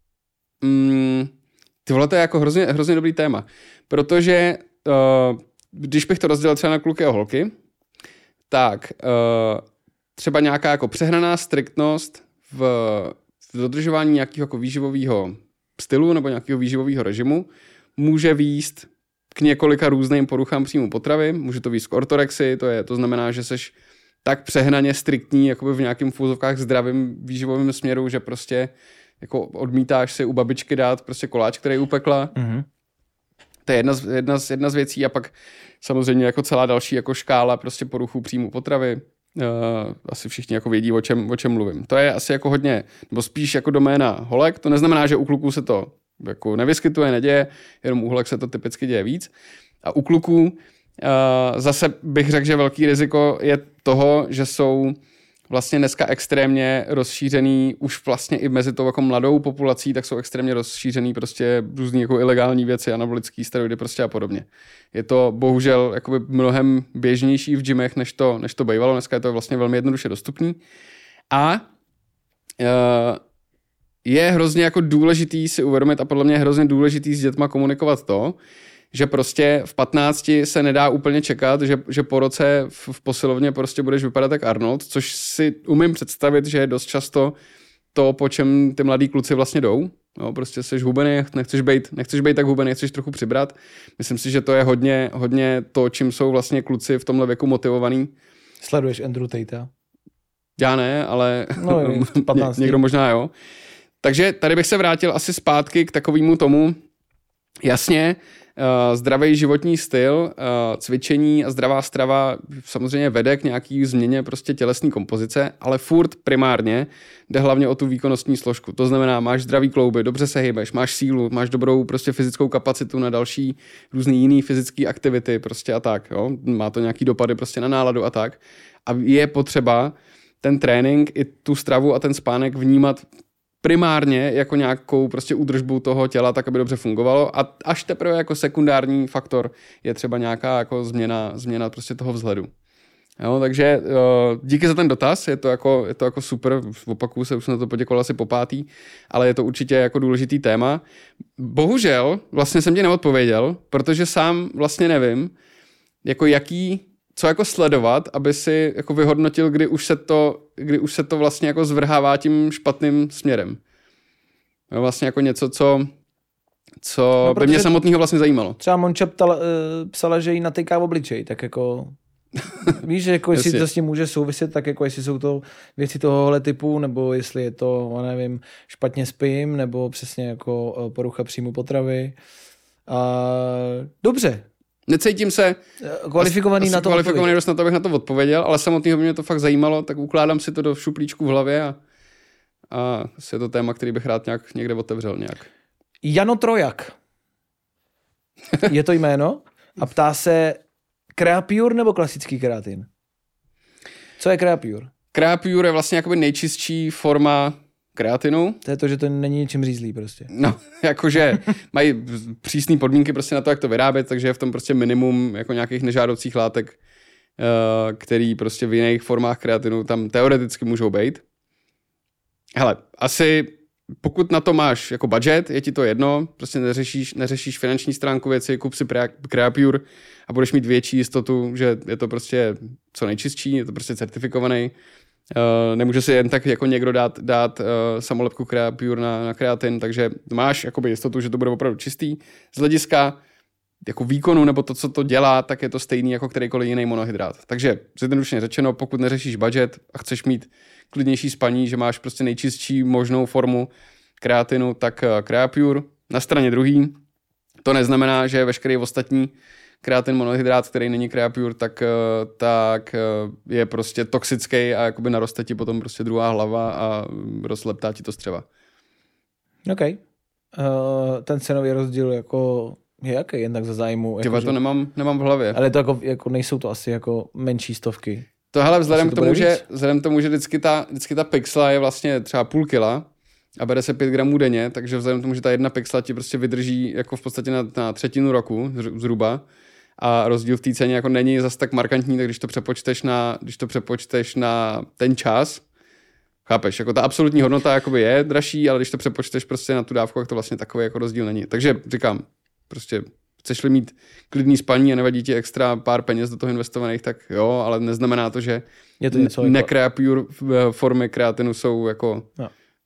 mm, ty vole, to je jako hrozně, hrozně dobrý téma. Protože uh, když bych to rozdělil třeba na kluky a holky, tak uh, třeba nějaká jako přehnaná striktnost v v dodržování nějakého jako výživového stylu nebo nějakého výživového režimu může vést k několika různým poruchám příjmu potravy. Může to vést k ortorexii, to, je, to znamená, že seš tak přehnaně striktní jakoby v nějakým v úzovkách zdravým výživovým směru, že prostě jako odmítáš si u babičky dát prostě koláč, který upekla. Mm-hmm. To je jedna z, jedna, z, jedna z věcí a pak samozřejmě jako celá další jako škála prostě poruchů příjmu potravy. Uh, asi všichni jako vědí, o čem, o čem mluvím. To je asi jako hodně, nebo spíš jako doména holek. To neznamená, že u kluků se to jako nevyskytuje, neděje, jenom u holek se to typicky děje víc. A u kluků uh, zase bych řekl, že velký riziko je toho, že jsou vlastně dneska extrémně rozšířený už vlastně i mezi tou jako mladou populací, tak jsou extrémně rozšířený prostě různý jako ilegální věci, anabolický steroidy prostě a podobně. Je to bohužel jakoby mnohem běžnější v gymech, než to, než to bývalo. Dneska je to vlastně velmi jednoduše dostupný. A uh, je hrozně jako důležitý si uvědomit a podle mě je hrozně důležitý s dětma komunikovat to, že prostě v patnácti se nedá úplně čekat, že, že po roce v, v posilovně prostě budeš vypadat jak Arnold, což si umím představit, že je dost často to, po čem ty mladí kluci vlastně jdou. No, prostě jsi hubený, nechceš být, nechceš být tak hubený, chceš trochu přibrat. Myslím si, že to je hodně, hodně to, čím jsou vlastně kluci v tomhle věku motivovaný.
Sleduješ Andrew Tate?
Já ne, ale
no, patnáct.
někdo možná jo. Takže tady bych se vrátil asi zpátky k takovému tomu, jasně, Uh, zdravý životní styl, uh, cvičení a zdravá strava samozřejmě vede k nějaký změně prostě tělesné kompozice, ale furt primárně jde hlavně o tu výkonnostní složku. To znamená, máš zdravý klouby, dobře se hýbeš, máš sílu, máš dobrou prostě fyzickou kapacitu na další různý jiný fyzické aktivity prostě a tak. Jo? Má to nějaký dopady prostě na náladu a tak. A je potřeba ten trénink i tu stravu a ten spánek vnímat primárně jako nějakou prostě údržbu toho těla, tak aby dobře fungovalo a až teprve jako sekundární faktor je třeba nějaká jako změna, změna prostě toho vzhledu. Jo, takže uh, díky za ten dotaz, je to jako, je to jako super, opakuju se, už jsem na to poděkoval asi po pátý, ale je to určitě jako důležitý téma. Bohužel vlastně jsem ti neodpověděl, protože sám vlastně nevím, jako jaký, co jako sledovat, aby si jako vyhodnotil, kdy už se to, kdy už se to vlastně jako zvrhává tím špatným směrem. Jo, vlastně jako něco, co, co no, by mě samotného vlastně zajímalo.
Třeba Monča ptala, psala, že jí natejká v obličej, tak jako víš, že jako jestli to s tím může souviset, tak jako jestli jsou to věci tohohle typu, nebo jestli je to, nevím, špatně spím, nebo přesně jako porucha příjmu potravy. A dobře.
Necítím se
kvalifikovaný
asi,
na to
kvalifikovaný dost na to, abych na to odpověděl, ale samotného by mě to fakt zajímalo, tak ukládám si to do šuplíčku v hlavě a, a je to téma, který bych rád nějak někde otevřel nějak.
Jano Trojak. Je to jméno a ptá se Creapure nebo klasický kreatin? Co je Creapure?
Creapure je vlastně jakoby nejčistší forma kreatinu.
To je to, že to není ničím řízlý prostě.
No, jakože mají přísné podmínky prostě na to, jak to vyrábět, takže je v tom prostě minimum jako nějakých nežádoucích látek, který prostě v jiných formách kreatinu tam teoreticky můžou být. Hele, asi pokud na to máš jako budget, je ti to jedno, prostě neřešíš, neřešíš finanční stránku věci, kup si Creapure a budeš mít větší jistotu, že je to prostě co nejčistší, je to prostě certifikovaný. Uh, nemůže si jen tak jako někdo dát, dát uh, samolepku Creapure na, na kreatin, takže máš jakoby jistotu, že to bude opravdu čistý. Z hlediska jako výkonu nebo to, co to dělá, tak je to stejný jako kterýkoliv jiný monohydrát. Takže zjednodušeně řečeno, pokud neřešíš budget a chceš mít klidnější spaní, že máš prostě nejčistší možnou formu kreatinu, tak uh, Creapure. Na straně druhý to neznamená, že veškerý ostatní kreatin monohydrát, který není Creapure, tak, tak je prostě toxický a jakoby naroste ti potom prostě druhá hlava a rozleptá ti to střeva.
OK. Uh, ten cenový rozdíl jako je jaký, jen tak za zájmu?
Těba
jako,
to
že...
nemám, nemám v hlavě.
Ale to jako, jako nejsou to asi jako menší stovky.
To hele, vzhledem k tomu, že, vzhledem tomu, že vždycky ta, vždycky ta pixla je vlastně třeba půl kila a bere se pět gramů denně, takže vzhledem k tomu, že ta jedna pixla ti prostě vydrží jako v podstatě na, na třetinu roku zhruba, a rozdíl v té ceně jako není zas tak markantní, tak když to přepočteš na, když to přepočteš na ten čas, chápeš, jako ta absolutní hodnota jakoby je dražší, ale když to přepočteš prostě na tu dávku, tak to vlastně takový jako rozdíl není. Takže říkám, prostě chceš-li mít klidný spaní a nevadí ti extra pár peněz do toho investovaných, tak jo, ale neznamená to, že
je to něco
nekreapure formy kreatinu jsou jako no.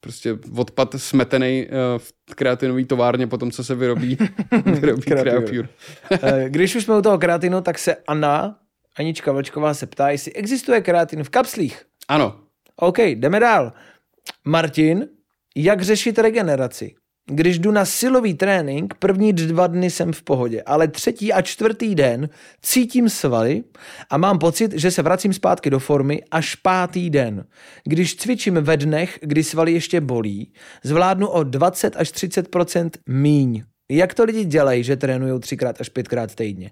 prostě odpad smetený v kreatinový továrně po tom, co se vyrobí, vyrobí Creapure.
Když už jsme u toho kreatinu, tak se Anna, Anička Vlčková se ptá, jestli existuje kreatin v kapslích.
Ano.
OK, jdeme dál. Martin, jak řešit regeneraci? Když jdu na silový trénink, první dva dny jsem v pohodě, ale třetí a čtvrtý den cítím svaly a mám pocit, že se vracím zpátky do formy až pátý den. Když cvičím ve dnech, kdy svaly ještě bolí, zvládnu o dvacet až třicet procent míň. Jak to lidi dělají, že trénujou třikrát až pětkrát týdně?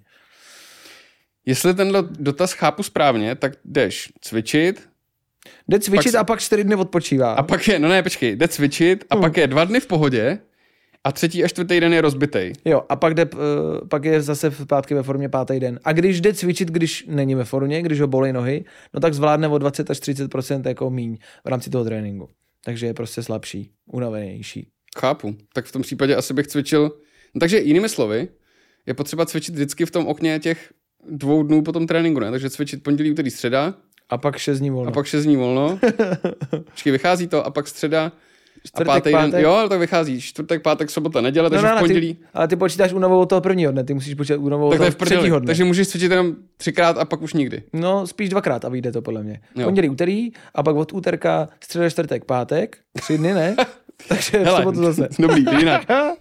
Jestli tenhle dotaz chápu správně, tak jdeš cvičit,
Jde cvičit
pak,
a pak čtyři dny odpočívá.
A pak je, no ne, počkej, jde cvičit a hmm. pak je dva dny v pohodě a třetí a čtvrtý den je rozbitej.
Jo, a pak, jde, uh, pak je zase zpátky ve formě pátý den. A když jde cvičit, když není ve formě, když ho bolí nohy, no tak zvládne o dvacet až třicet procent jako míň v rámci toho tréninku. Takže je prostě slabší, unavenější.
Chápu. Tak v tom případě asi bych cvičil. No, takže jinými slovy, je potřeba cvičit vždycky v tom okně těch dvou dnů po tom tréninku, ne? Takže cvičit pondělí, úterý, středa.
A pak šest dní volno.
A pak šest dní volno. Počkej, vychází to a pak středa
čtvrtek,
a pátý
pátek.
den. Jo, tak vychází čtvrtek, pátek, sobota, neděle, takže
no, no,
v pondělí.
Ty, ale ty počítáš únovou od toho prvního dne, ty musíš počítat únovou od toho třetího dne.
Takže můžeš cvičit jenom třikrát a pak už nikdy.
No, spíš dvakrát a vyjde to podle mě.
Jo.
Pondělí, úterý a pak od úterka, středa, čtvrtek, pátek. Tři dny, ne? Takže v sobotu zase.
Dobrý, jinak. Uh,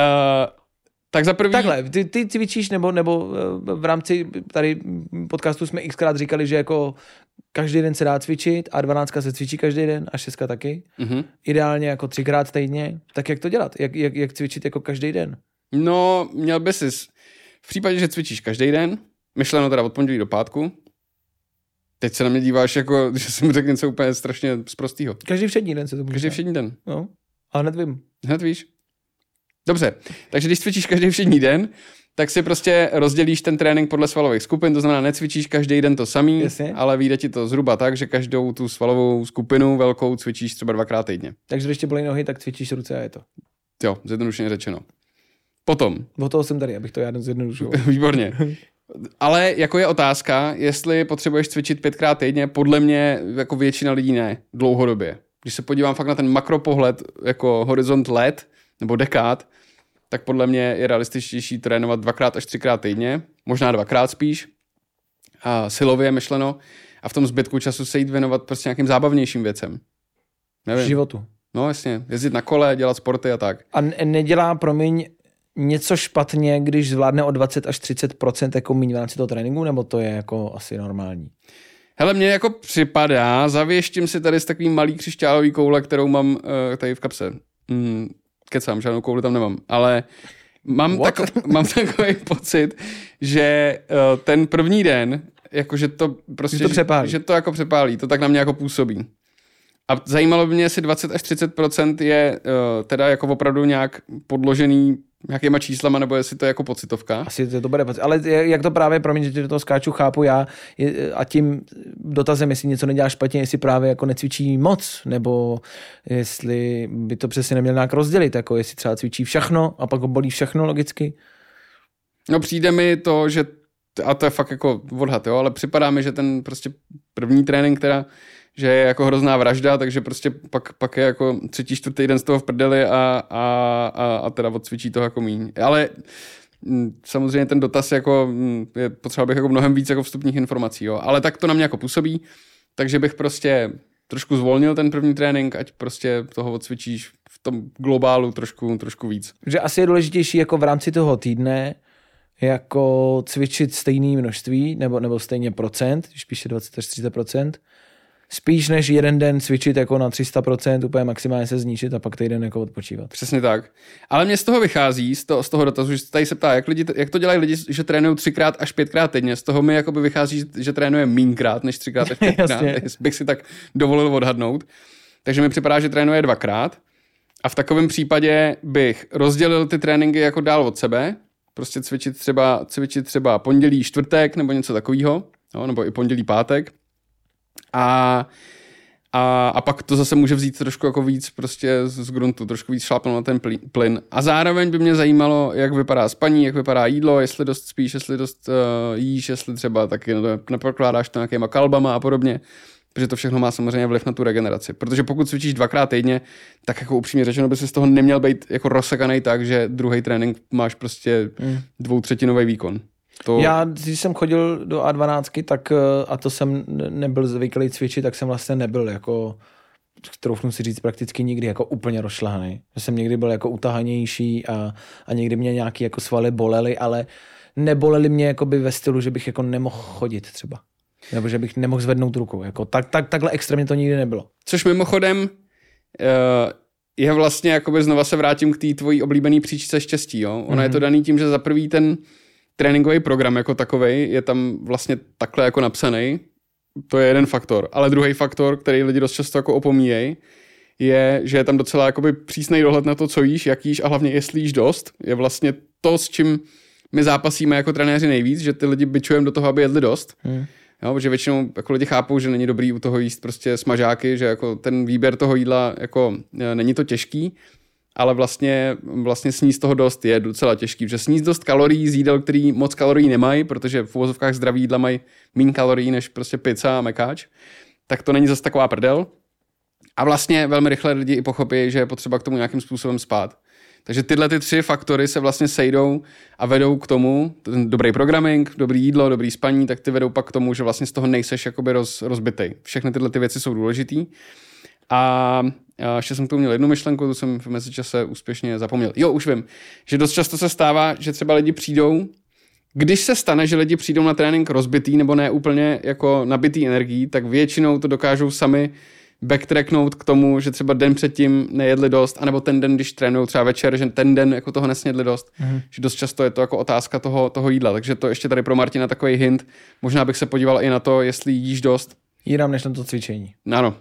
tak za první...
Takhle, ty, ty cvičíš, nebo, nebo v rámci tady podcastu jsme xkrát říkali, že jako každý den se dá cvičit a dvanáctka se cvičí každý den a šestka taky. Mm-hmm. Ideálně jako třikrát týdně. Tak jak to dělat? Jak, jak, jak cvičit jako každý den?
No, měl by si v případě, že cvičíš každý den, myšleno teda od pondělí do pátku, teď se na mě díváš jako, že jsem řekl něco úplně strašně zprostýho.
Každý všední den se to může.
Každý všední den.
No, a hned vím.
Hned víš. Dobře, takže když cvičíš každý všední den, tak si prostě rozdělíš ten trénink podle svalových skupin, to znamená necvičíš každý den to samý,
Jasně.
ale vyjde ti to zhruba tak, že každou tu svalovou skupinu velkou cvičíš třeba dvakrát týdně.
Takže když tě bolí nohy, tak cvičíš ruce a je to.
Jo, zjednodušeně řečeno. Potom.
O toho jsem tady, abych to já zjednodušoval.
Výborně. Ale jako je otázka, jestli potřebuješ cvičit pětkrát týdně, podle mě jako většina lidí ne, dlouhodobě. Když se podívám fakt na ten makropohled, jako horizont let nebo dekád, tak podle mě je realističtější trénovat dvakrát až třikrát týdně, možná dvakrát spíš, a silově myšleno, a v tom zbytku času se jít věnovat prostě nějakým zábavnějším věcem.
Nevím. V životu.
No jasně, jezdit na kole, dělat sporty a tak.
A nedělá, promiň, něco špatně, když zvládne o dvacet až třicet procent jako míň v rámci toho tréninku, nebo to je jako asi normální?
Hele, mně jako připadá, zavěštím si tady z takový malý křišťálový koule, kterou mám uh, tady v kapse. Mm, kecám, žádnou kouli tam nemám, ale mám, tako, mám takový pocit, že uh, ten první den, jakože to prostě,
že to, přepálí.
že to jako přepálí, to tak na mě jako působí. A zajímalo by mě, jestli dvacet až třicet procent je uh, teda jako opravdu nějak podložený nějakýma číslama, nebo jestli to je jako pocitovka.
Asi to, to bude, ale jak to právě, promiň, že do toho skáču, chápu já je, a tím dotazem, jestli něco nedělá špatně, jestli právě jako necvičí moc, nebo jestli by to přesně neměl nějak rozdělit, jako jestli třeba cvičí všechno a pak ho bolí všechno logicky.
No přijde mi to, že, a to je fakt jako odhad, jo, ale připadá mi, že ten prostě první trénink teda, že je jako hrozná vražda, takže prostě pak, pak je jako třetí, čtvrtý den z toho v prdeli a, a, a, a teda odcvičí to jako míň. Ale m, samozřejmě ten dotaz jako, m, je potřeba bych jako mnohem víc jako vstupních informací, jo. Ale tak to na mě jako působí, takže bych prostě trošku zvolnil ten první trénink, ať prostě toho odcvičíš v tom globálu trošku, trošku víc.
Že asi je důležitější jako v rámci toho týdne jako cvičit stejné množství nebo, nebo stejně procent, když píše dvacet až třicet procent, spíš než jeden den cvičit jako na tři sta procent, úplně maximálně se zničit a pak týden jako odpočívat.
Přesně tak. Ale mě z toho vychází, z toho, z toho dotazu, že tady se ptá, jak, lidi, jak to dělají lidi, že trénují třikrát až pětkrát týdně. Z toho mi jakoby vychází, že, že trénuje mínkrát než třikrát až pětkrát. Bych si tak dovolil odhadnout. Takže mi připadá, že trénuje dvakrát. A v takovém případě bych rozdělil ty tréninky jako dál od sebe. Prostě cvičit třeba, cvičit třeba pondělí, čtvrtek nebo něco takového. No, nebo i pondělí, pátek. A, a, a pak to zase může vzít trošku jako víc prostě z, z gruntu, trošku víc šlápnout na ten plyn. A zároveň by mě zajímalo, jak vypadá spaní, jak vypadá jídlo, jestli dost spíš, jestli dost uh, jíš, jestli třeba taky neprokládáš to nějakýma kalbama a podobně. protože to všechno má samozřejmě vliv na tu regeneraci. Protože pokud cvičíš dvakrát týdně, tak jako upřímně řečeno by si z toho neměl být jako rozsekanej tak, že druhý trénink máš prostě mm. dvoutřetinový výkon. To...
Já, když jsem chodil do A dvanáct, tak a to jsem nebyl zvyklý cvičit, tak jsem vlastně nebyl jako, troufnu si říct, prakticky nikdy jako úplně rozšlahaný. Že jsem někdy byl jako utahanější a, a někdy mě nějaký jako svaly bolely, ale nebolely mě jakoby ve stylu, že bych jako nemohl chodit třeba. Nebo že bych nemohl zvednout ruku. Jako tak, tak, takhle extrémně to nikdy nebylo.
Což mimochodem je vlastně, jakoby znova se vrátím k té tvojí oblíbený příčce štěstí. Jo? Ona mm-hmm. je to daný tím, že za prvý ten tréninkový program jako takovej je tam vlastně takhle jako napsaný. To je jeden faktor. Ale druhý faktor, který lidi dost často jako opomíjejí, je, že je tam docela jakoby přísnej dohled na to, co jíš, jak jíš a hlavně jestli jíš dost. Je vlastně to, s čím my zápasíme jako trenéři nejvíc, že ty lidi bičujeme do toho, aby jedli dost. Hmm. Jo, protože většinou jako lidi chápou, že není dobrý u toho jíst prostě smažáky, že jako ten výběr toho jídla jako není to těžký, ale vlastně, vlastně sníst toho dost je docela těžký, protože sníst dost kalorií z jídel, který moc kalorií nemají, protože v uvozovkách zdraví jídla mají méně kalorií než prostě pizza a mekáč, tak to není zase taková prdel. A vlastně velmi rychle lidi i pochopí, že je potřeba k tomu nějakým způsobem spát. Takže tyhle ty tři faktory se vlastně sejdou a vedou k tomu, ten dobrý programming, dobrý jídlo, dobrý spaní, tak ty vedou pak k tomu, že vlastně z toho nejseš jakoby roz, rozbitej. Všechny tyhle ty věci jsou důležitý. A ještě jsem tu měl jednu myšlenku, tu jsem v mezičase úspěšně zapomněl. Jo, už vím, že dost často se stává, že třeba lidi přijdou, když se stane, že lidi přijdou na trénink rozbitý nebo ne úplně jako nabitý energií, tak většinou to dokážou sami backtracknout k tomu, že třeba den předtím nejedli dost, anebo ten den, když trénují třeba večer, že ten den jako toho nesnědli dost. Mm. Že dost často je to jako otázka toho, toho jídla. Takže to ještě tady pro Martina takový hint. Možná bych se podíval i na to, jestli jíš dost.
Jídám než na to cvičení.
Ano.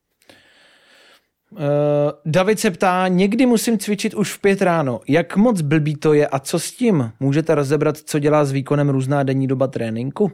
Uh, David se ptá, někdy musím cvičit už v pět ráno. Jak moc blbý to je a co s tím? Můžete rozebrat, co dělá s výkonem různá denní doba tréninku?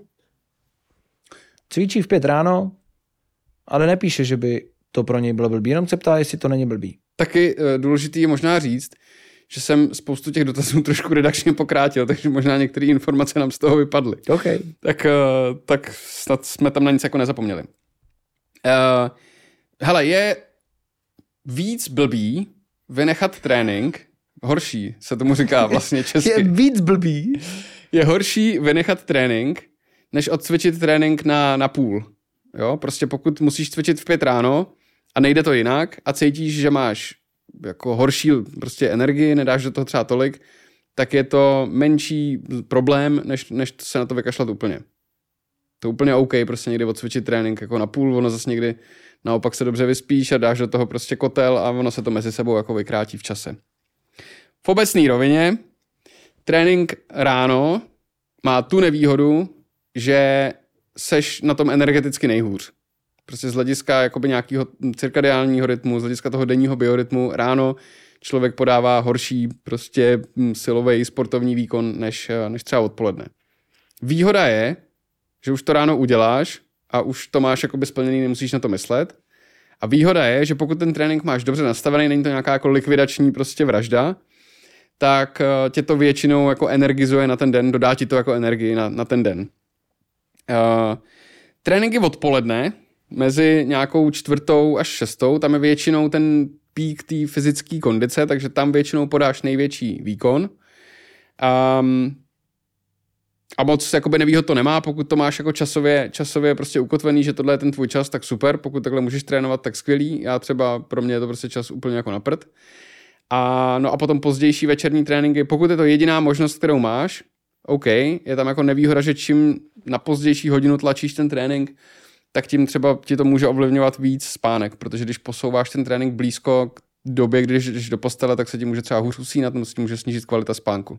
Cvičí v pět ráno, ale nepíše, že by to pro něj bylo blbý, jenom se ptá, jestli to není blbý.
Taky uh, důležitý je možná říct, že jsem spoustu těch dotazů trošku redakčně pokrátil, takže možná některé informace nám z toho vypadly.
Okay.
Tak, uh, tak snad jsme tam na nic jako nezapomněli. Uh, hele, je víc blbý vynechat trénink, horší se tomu říká vlastně česky.
Je víc blbý.
Je horší vynechat trénink, než odcvičit trénink na, na půl. Jo, prostě pokud musíš cvičit v pět ráno a nejde to jinak a cítíš, že máš jako horší prostě energii, nedáš do toho třeba tolik, tak je to menší problém, než, než se na to vykašlat úplně. To úplně OK, prostě někdy odcvičit trénink jako na půl, ono zase někdy naopak se dobře vyspíš a dáš do toho prostě kotel a ono se to mezi sebou jako vykrátí v čase. V obecné rovině trénink ráno má tu nevýhodu, že seš na tom energeticky nejhůř. Prostě z hlediska jakoby nějakého cirkadiálního rytmu, z hlediska toho denního biorytmu ráno člověk podává horší prostě silový sportovní výkon než, než třeba odpoledne. Výhoda je, že už to ráno uděláš a už to máš jakoby splněný, nemusíš na to myslet. A výhoda je, že pokud ten trénink máš dobře nastavený, není to nějaká jako likvidační prostě vražda, tak tě to většinou jako energizuje na ten den, dodá ti to jako energii na, na ten den. Uh, tréninky odpoledne, mezi nějakou čtvrtou až šestou, tam je většinou ten pík té fyzické kondice, takže tam většinou podáš největší výkon. Um, a moc jakoby nevýhod to nemá, pokud to máš jako časově, časově prostě ukotvený, že tohle je ten tvůj čas, tak super, pokud takhle můžeš trénovat, tak skvělý. Já třeba, pro mě je to prostě čas úplně jako na prd. A, no a potom pozdější večerní tréninky, pokud je to jediná možnost, kterou máš, OK, je tam jako nevýhoda, že čím na pozdější hodinu tlačíš ten trénink, tak tím třeba ti to může ovlivňovat víc spánek, protože když posouváš ten trénink blízko k době, když jdeš do postele, tak se ti může třeba hůř usínat, nebo se ti může snížit kvalita spánku.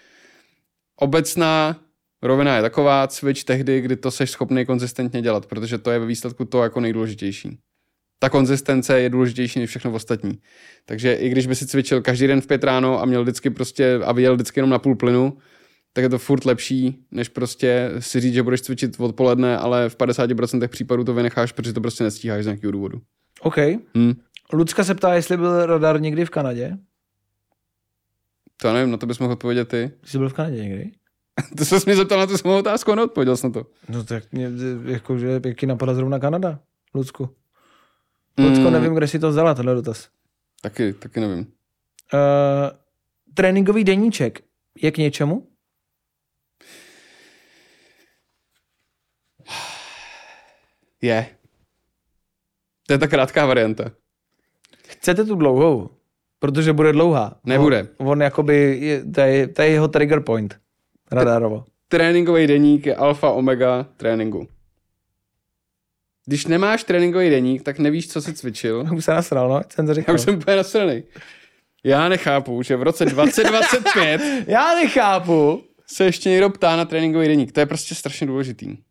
Obecná rovina je taková, cvič tehdy, kdy to seš schopný konzistentně dělat, protože to je ve výsledku to jako nejdůležitější. Ta konzistence je důležitější než všechno ostatní. Takže i když by si cvičil každý den v pět ráno a měl vždycky prostě a vyjel vždycky jenom na půl plynu, tak je to furt lepší, než prostě si říct, že budeš cvičit odpoledne, ale v padesáti procentech případů to vynecháš, protože to prostě nestíháš z nějakého důvodu.
OK.
Hmm.
Lucka se ptá, jestli byl radar někdy v Kanadě.
To já nevím, na to bys mohl odpovědět ty.
Jsi byl v Kanadě někdy?
To jsi mě zeptal na tu samou otázku a neodpověděl jsem na to.
No tak mě, jakože, jaký napadá zrovna Kanada? Lucku? Lucko,
Mm.
nevím, kde si to vzala, tenhle dotaz.
Taky, taky nevím.
Uh, tréninkový deníček je k něčemu?
Je. To je ta krátká varianta.
Chcete tu dlouhou? Protože bude dlouhá.
Nebude.
On, on jakoby, je, to, je, to je jeho trigger point. Radarovo.
Tréninkový deník je alfa omega tréninku. Když nemáš tréninkový deník, tak nevíš, co jsi cvičil.
Už se nasral, no? Jsem to říkal.
Já už jsem úplně nasranej. Já nechápu, že v roce dvacet dvacet pět
Já nechápu.
se ještě někdo ptá na tréninkový deník. To je prostě strašně důležitý.
Uh,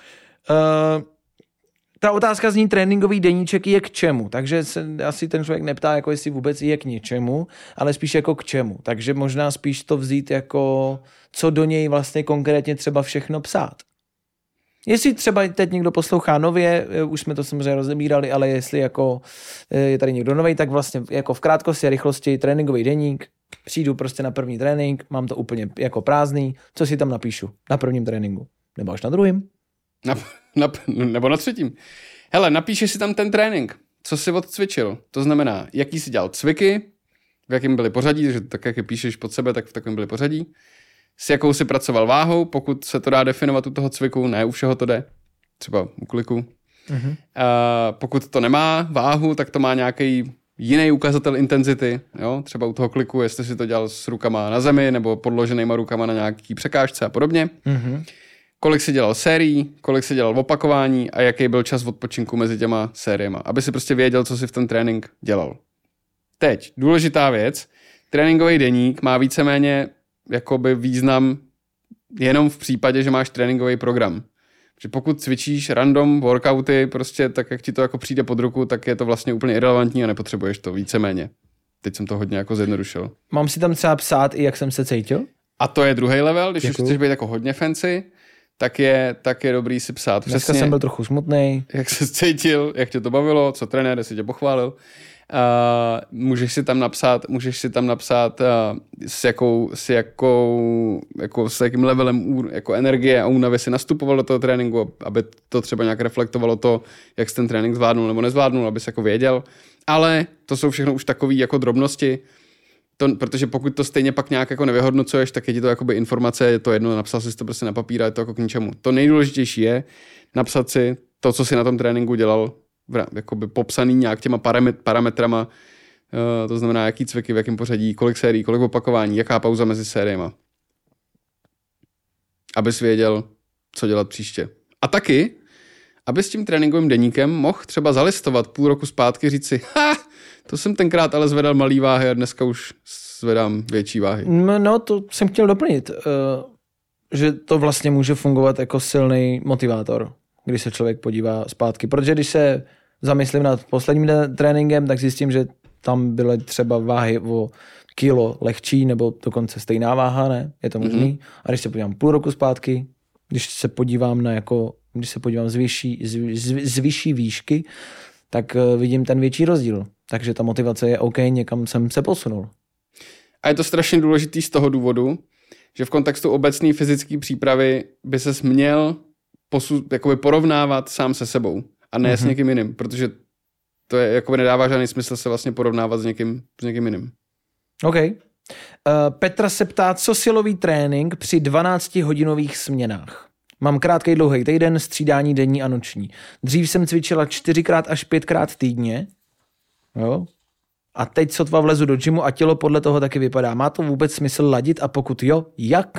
ta otázka zní, tréninkový deníček je k čemu, takže se asi ten člověk neptá, jako jestli vůbec je k něčemu, ale spíš jako k čemu, takže možná spíš to vzít jako, co do něj vlastně konkrétně třeba všechno psát. Jestli třeba teď někdo poslouchá nově, už jsme to samozřejmě rozebírali, ale jestli jako je tady někdo nový, tak vlastně jako v krátkosti a rychlosti tréninkový deník, přijdu prostě na první trénink, mám to úplně jako prázdný, co si tam napíšu na prvním tréninku, nebo až na druhém.
Na, na, nebo na třetím. Hele, napíšeš si tam ten trénink, co jsi odcvičil. To znamená, jaký jsi dělal cviky, v jakém byly pořadí, že tak, jak je píšeš pod sebe, tak v takovém byly pořadí. S jakou si pracoval váhou, pokud se to dá definovat u toho cviku, ne u všeho to jde, třeba u kliku. Mm-hmm. Uh, pokud to nemá váhu, tak to má nějaký jiný ukazatel intenzity, jo? Třeba u toho kliku, jestli si to dělal s rukama na zemi nebo podloženýma rukama na nějaký překážce a podobně. Mm-hmm. Kolik si dělal sérií, kolik si dělal opakování a jaký byl čas odpočinku mezi těma sériema, aby si prostě věděl, co si v ten trénink dělal. Teď, důležitá věc, tréninkový deník má víceméně jakoby význam jenom v případě, že máš tréninkový program. Protože pokud cvičíš random workouty, prostě tak, jak ti to jako přijde pod ruku, tak je to vlastně úplně irelevantní a nepotřebuješ to víceméně. Teď jsem to hodně jako zjednodušil.
Mám si tam třeba psát i jak jsem se cítil?
A to je druhý level, když
Děkuju.
už chceš být jako hodně fancy, tak je, tak je dobrý si psát přesně.
Dneska jsem byl trochu smutnej.
Jak se cítil, jak tě to bavilo, co trenér, jestli tě pochválil. Uh, můžeš si tam napsat, můžeš si tam napsat uh, s jakou, s jakou, jako s jakým levelem jako energie a únavy si nastupoval do toho tréninku, aby to třeba nějak reflektovalo to, jak jsi ten trénink zvládnul nebo nezvládnul, aby jsi jako věděl. Ale to jsou všechno už takové jako drobnosti, to, protože pokud to stejně pak nějak jako nevyhodnocuješ, tak je ti to jakoby informace, je to jedno, napsal jsi to prostě na papír a je to jako k ničemu. To nejdůležitější je napsat si to, co si na tom tréninku dělal, jakoby popsaný nějak těma paramet, parametrama, uh, to znamená, jaký cviky, v jakém pořadí, kolik sérií, kolik opakování, jaká pauza mezi sériema. Abys věděl, co dělat příště. A taky, aby s tím tréninkovým deníkem mohl třeba zalistovat půl roku zpátky, říct si, ha, to jsem tenkrát ale zvedal malý váhy a dneska už zvedám větší váhy.
No, to jsem chtěl doplnit, uh, že to vlastně může fungovat jako silný motivátor, když se člověk podívá zpátky. Protože když se zamyslím nad posledním tréninkem, tak zjistím, že tam byly třeba váhy o kilo lehčí, nebo dokonce stejná váha, ne? Je to možný. Mm-hmm. A když se podívám půl roku zpátky, když se podívám na jako, když se podívám z vyšší, z, z, z vyšší výšky, tak uh, vidím ten větší rozdíl. Takže ta motivace je OK, někam jsem se posunul.
A je to strašně důležitý z toho důvodu, že v kontextu obecné fyzické přípravy by ses měl posu, jakoby porovnávat sám se sebou a ne mm-hmm. s někým jiným, protože to je, jakoby nedává žádný smysl se vlastně porovnávat s někým, s někým jiným.
OK. Uh, Petra se ptá, co silový trénink při dvanáctihodinových směnách. Mám krátký dlouhý týden, střídání denní a noční. Dřív jsem cvičila čtyřikrát až pětkrát týdně. Jo. A teď sotva vlezu do gymu a tělo podle toho taky vypadá. Má to vůbec smysl ladit a pokud jo, jak?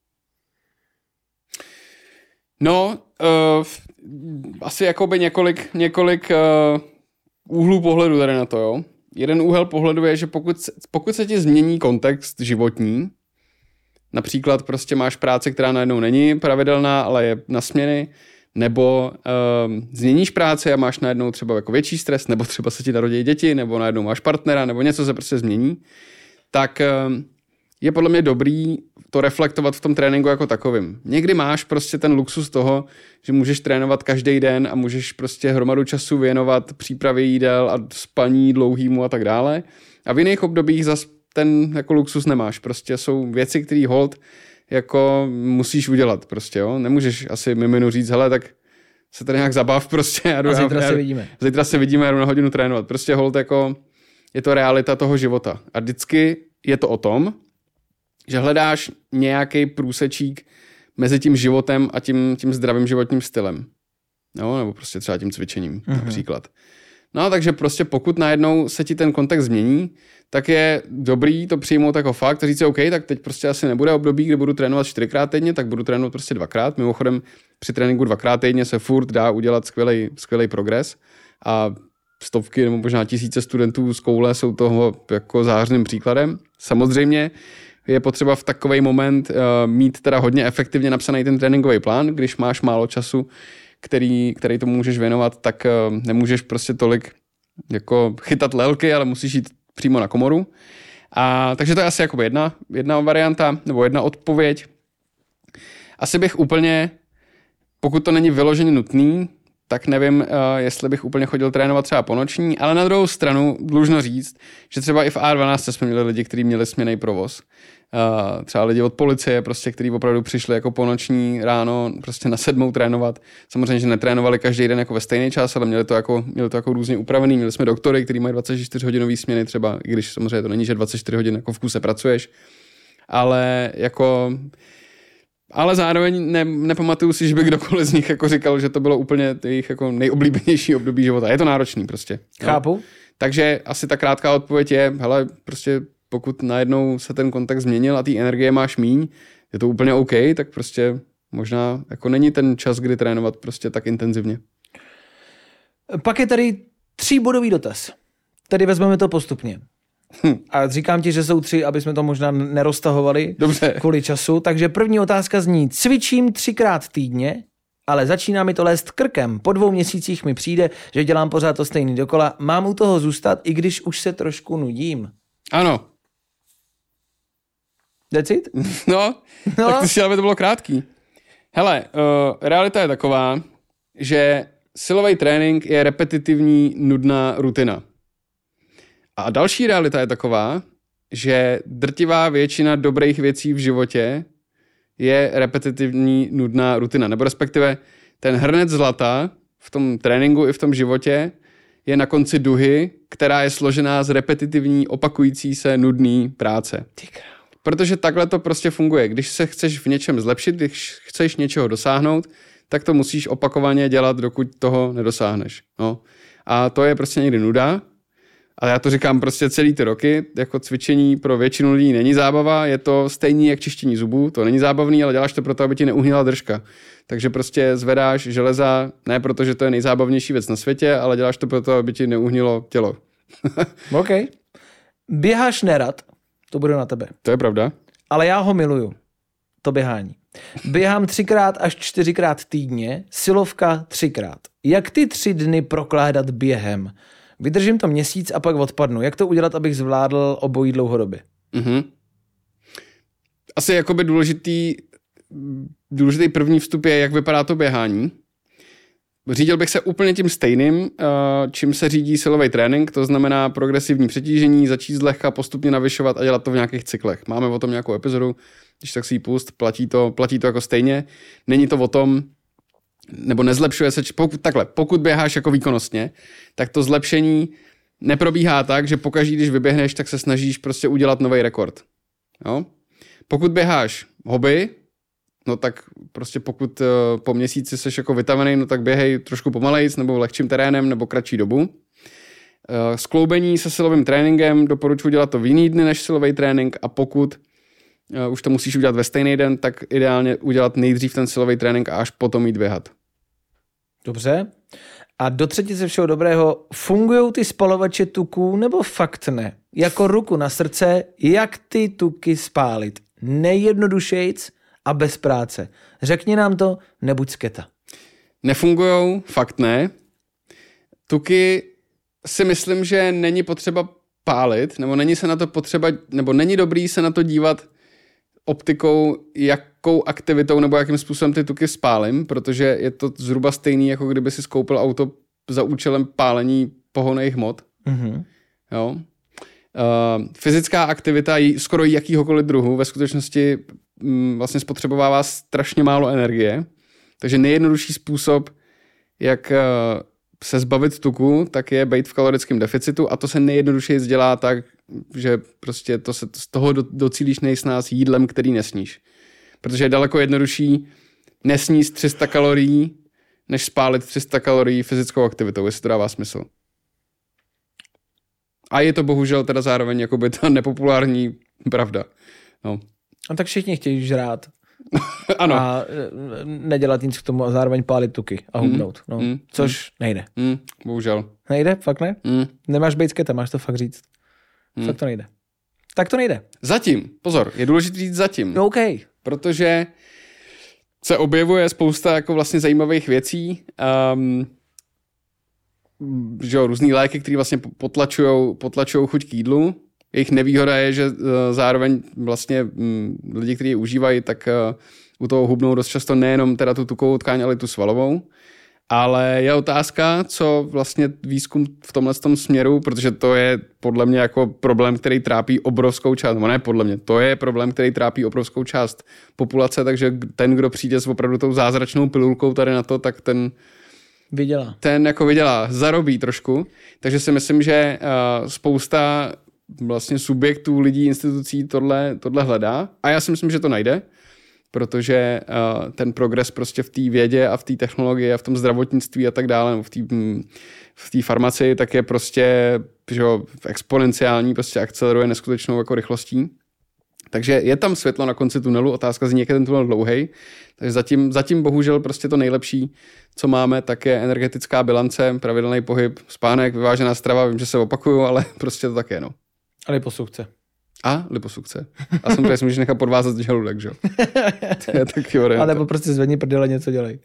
No, uh, asi jakoby několik, několik uh, úhlů pohledu tady na to, jo. Jeden úhel pohledu je, že pokud, pokud se ti změní kontext životní, například prostě máš práci, která najednou není pravidelná, ale je na směny, nebo uh, změníš práci a máš najednou třeba jako větší stres, nebo třeba se ti narodí děti, nebo najednou máš partnera, nebo něco se prostě změní, tak uh, je podle mě dobrý to reflektovat v tom tréninku jako takovým. Někdy máš prostě ten luxus toho, že můžeš trénovat každý den a můžeš prostě hromadu času věnovat přípravě jídel a spaní dlouhýmu a tak dále. A v jiných obdobích zas ten jako luxus nemáš. Prostě jsou věci, které hold jako musíš udělat prostě, jo. Nemůžeš asi miminu říct, hele, tak se tady nějak zabav prostě.
A zítra se vidíme.
Zítra se vidíme a jdu na hodinu trénovat. Prostě hold jako, je to realita toho života. A vždycky je to o tom, že hledáš nějaký průsečík mezi tím životem a tím, tím zdravým životním stylem. No, nebo prostě třeba tím cvičením, mm-hmm. například. No, takže prostě pokud najednou se ti ten kontext změní, tak je dobrý to přijmout jako fakt a říct si, OK, tak teď prostě asi nebude období, kdy budu trénovat čtyřikrát týdně, tak budu trénovat prostě dvakrát. Mimochodem při tréninku dvakrát týdně se furt dá udělat skvělej, skvělej progres a stovky nebo možná tisíce studentů z koule jsou toho jako zářným příkladem. Samozřejmě je potřeba v takový moment uh, mít teda hodně efektivně napsaný ten tréninkový plán, když máš málo času, který, který tomu můžeš věnovat, tak uh, nemůžeš prostě tolik jako chytat lelky, ale musíš jít přímo na komoru. A, takže to je asi jako jedna, jedna varianta, nebo jedna odpověď. Asi bych úplně, pokud to není vyloženě nutný, tak nevím, uh, jestli bych úplně chodil trénovat třeba po noční, ale na druhou stranu dlužno říct, že třeba i v A dvanáct jsme měli lidi, kteří měli směnnej provoz. Uh, třeba lidi od policie, prostě, kteří opravdu přišli jako po noční ráno prostě na sedmou trénovat. Samozřejmě, že netrénovali každý den jako ve stejný čas, ale měli to jako, měli to jako různě upravený. Měli jsme doktory, kteří mají dvacet čtyři hodinový směny třeba, i když samozřejmě to není, že dvacet čtyři hodin jako v kuse pracuješ, ale jako... Ale zároveň ne, nepamatuju si, že by kdokoliv z nich jako říkal, že to bylo úplně jejich jako nejoblíbenější období života. Je to náročný prostě.
Chápu.
No. Takže asi ta krátká odpověď je, hele, prostě pokud najednou se ten kontext změnil a ty energie máš míň, je to úplně OK, tak prostě možná jako není ten čas, kdy trénovat prostě tak intenzivně.
Pak je tady tříbodový dotaz. Tady vezmeme to postupně. Hm. A říkám ti, že jsou tři, aby jsme to možná neroztahovali.
Dobře.
Kvůli času. Takže první otázka zní, cvičím třikrát týdně, ale začíná mi to lézt krkem. Po dvou měsících mi přijde, že dělám pořád to stejný dokola. Mám u toho zůstat, i když už se trošku nudím.
Ano.
That's it?
No,
no.
Tak ty si ale to bylo krátký. Hele, uh, realita je taková, že silový trénink je repetitivní, nudná rutina. A další realita je taková, že drtivá většina dobrých věcí v životě je repetitivní, nudná rutina. Nebo respektive ten hrnec zlata v tom tréninku i v tom životě je na konci duhy, která je složená z repetitivní, opakující se, nudný práce. Protože takhle to prostě funguje. Když se chceš v něčem zlepšit, když chceš něčeho dosáhnout, tak to musíš opakovaně dělat, dokud toho nedosáhneš. No. A to je prostě někdy nuda. A já to říkám prostě celý ty roky, jako cvičení pro většinu lidí není zábava, je to stejný jak čištění zubů, to není zábavný, ale děláš to proto, aby ti neuhnila držka. Takže prostě zvedáš železa, ne protože to je nejzábavnější věc na světě, ale děláš to proto, aby ti neuhnilo tělo.
OK. Běháš nerad, to bude na tebe.
To je pravda.
Ale já ho miluju, to běhání. Běhám třikrát až čtyřikrát týdně, silovka třikrát. Jak ty tři dny prokládat během? Vydržím to měsíc a pak odpadnu. Jak to udělat, abych zvládl obojí dlouhodobě?
Mm-hmm. Asi jakoby důležitý, důležitý první vstup je, jak vypadá to běhání. Řídil bych se úplně tím stejným, čím se řídí silový trénink, to znamená progresivní přetížení, začít zlehka, postupně navyšovat a dělat to v nějakých cyklech. Máme o tom nějakou epizodu, když tak si ji pust, platí to, platí to jako stejně. Není to o tom, nebo nezlepšuje se, pokud, takhle, pokud běháš jako výkonnostně, tak to zlepšení neprobíhá tak, že pokaždý, když vyběhneš, tak se snažíš prostě udělat nový rekord. Jo? Pokud běháš hobby, no tak prostě pokud uh, po měsíci seš jako vytavený, no tak běhej trošku pomalejc, nebo lehčím terénem, nebo kratší dobu. Uh, skloubení se silovým tréninkem doporučuji dělat to v jiný dny než silový trénink a pokud uh, už to musíš udělat ve stejný den, tak ideálně udělat nejdřív ten silový trénink a až potom jít běhat.
Dobře. A do třetice všeho dobrého, fungují ty spalovače tuků nebo fakt ne? Jako ruku na srdce, jak ty tuky spálit? Nejjednodušejc a bez práce. Řekni nám to, nebuď sketa.
Nefungujou, fakt ne. Tuky si myslím, že není potřeba pálit, nebo není se na to potřeba, nebo není dobrý se na to dívat optikou, jakou aktivitou nebo jakým způsobem ty tuky spálím, protože je to zhruba stejný, jako kdyby si skoupil auto za účelem pálení pohonných hmot. Mm-hmm. Jo. Uh, fyzická aktivita skoro jakýhokoliv druhu ve skutečnosti um, vlastně spotřebovává strašně málo energie, takže nejjednodušší způsob, jak se zbavit tuku, tak je být v kalorickém deficitu a to se nejjednodušeji dělá tak, že prostě to se, z toho docílíš nejsnáz jídlem, který nesníš. Protože je daleko jednodušší nesníst tři sta kalorií, než spálit tři sta kalorií fyzickou aktivitou, jestli to dává smysl. A je to bohužel teda zároveň jakoby ta nepopulární pravda. No.
A tak všichni chtějí žrát.
Ano.
A nedělat nic k tomu a zároveň pálit tuky a hubnout. No. Mm. Což mm. nejde.
Mm. Bohužel.
Nejde? Fakt ne?
Mm.
Nemáš být sketa, máš to fakt říct. Mm. Fakt to nejde. Tak to nejde.
Zatím. Pozor, je důležité říct zatím.
No, OK.
Protože se objevuje spousta jako vlastně zajímavých věcí. Um, že jo, různý léky, které vlastně potlačujou, potlačujou chuť k jídlu. Jejich nevýhoda je, že uh, zároveň vlastně um, lidi, kteří je užívají, tak uh, u toho hubnou dost často nejenom teda tu tukovou tkáň, ale i tu svalovou. Ale je otázka, co vlastně výzkum v tomhle tom směru, protože to je podle mě jako problém, který trápí obrovskou část, no ne podle mě, to je problém, který trápí obrovskou část populace, takže ten, kdo přijde s opravdu tou zázračnou pilulkou tady na to, tak ten
vydělá.
Ten jako vydělá, zarobí trošku, takže si myslím, že uh, spousta vlastně subjektů, lidí, institucí tohle, tohle hledá a já si myslím, že to najde, protože uh, ten progres prostě v té vědě a v té technologii a v tom zdravotnictví a tak dále, nebo v té v té farmacii, tak je prostě že jo, exponenciální, prostě akceleruje neskutečnou jako rychlostí. Takže je tam světlo na konci tunelu, otázka zní, jak je ten tunel dlouhej. Takže zatím, zatím bohužel prostě to nejlepší, co máme, tak je energetická bilance, pravidelný pohyb, spánek, vyvážená strava, vím, že se opakuju, ale prostě to tak je, no.
A liposukce.
A liposukce. A samozřejmě si můžeš nechat podvázat žaludek, že jo. To je taky varianta.
A nebo prostě zvedni prdele, něco dělej.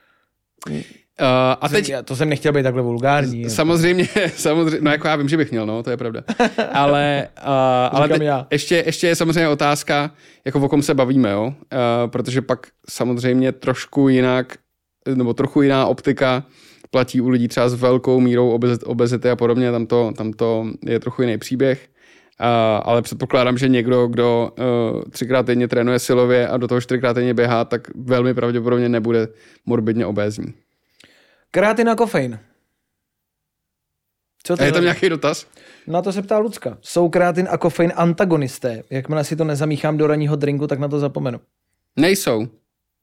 Uh, a teď...
To jsem nechtěl být takhle vulgární.
Samozřejmě, samozřejmě, no jako já vím, že bych měl, no, to je pravda. Ale, uh, ale teď, ještě, ještě je samozřejmě otázka, jako o kom se bavíme, jo. Uh, protože pak samozřejmě trošku jinak, nebo trochu jiná optika platí u lidí třeba s velkou mírou obezity a podobně, tam to, tam to je trochu jiný příběh. Uh, ale předpokládám, že někdo, kdo uh, třikrát týdně trénuje silově a do toho čtyřikrát týdně běhá, tak velmi pravděpodobně nebude morbidně obézní.
Kreatin a kofein.
Co to a je tam nějaký dotaz?
Na to se ptá Lucka. Jsou kreatin a kofein antagonisté? Jakmile si to nezamíchám do ranního drinku, tak na to zapomenu.
Nejsou. Uh,